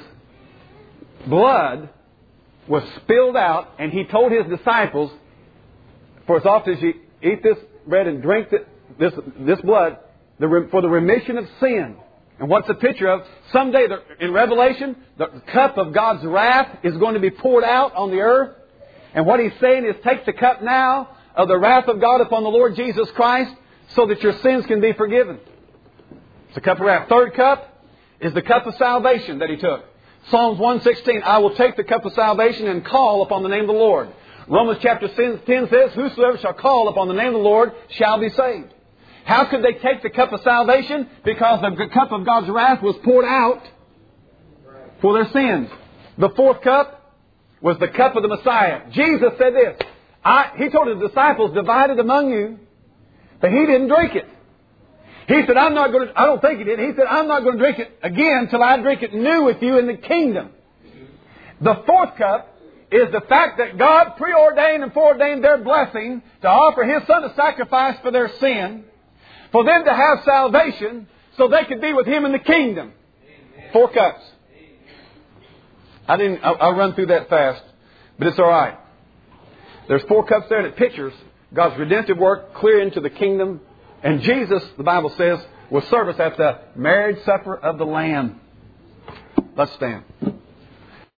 blood was spilled out, and He told His disciples, for as often as you eat this bread and drink this blood, for the remission of sin. And what's the picture of? Someday in Revelation, the cup of God's wrath is going to be poured out on the earth. And what He's saying is, take the cup now of the wrath of God upon the Lord Jesus Christ so that your sins can be forgiven. It's the cup of wrath. Third cup is the cup of salvation that He took. Psalms 1:16, I will take the cup of salvation and call upon the name of the Lord. Romans chapter 10 says, whosoever shall call upon the name of the Lord shall be saved. How could they take the cup of salvation? Because the cup of God's wrath was poured out for their sins. The fourth cup was the cup of the Messiah. Jesus said this. He told His disciples, divided among you, but He didn't drink it. He said, I don't think He did. He said, I'm not going to drink it again till I drink it new with you in the kingdom. The fourth cup is the fact that God preordained and foreordained their blessing to offer His Son a sacrifice for their sin, for them to have salvation so they could be with Him in the kingdom. 4 cups. I'll run through that fast, but it's all right. There's 4 cups there, and it pictures God's redemptive work clear into the kingdom. And Jesus, the Bible says, will serve us at the marriage supper of the Lamb. Let's stand.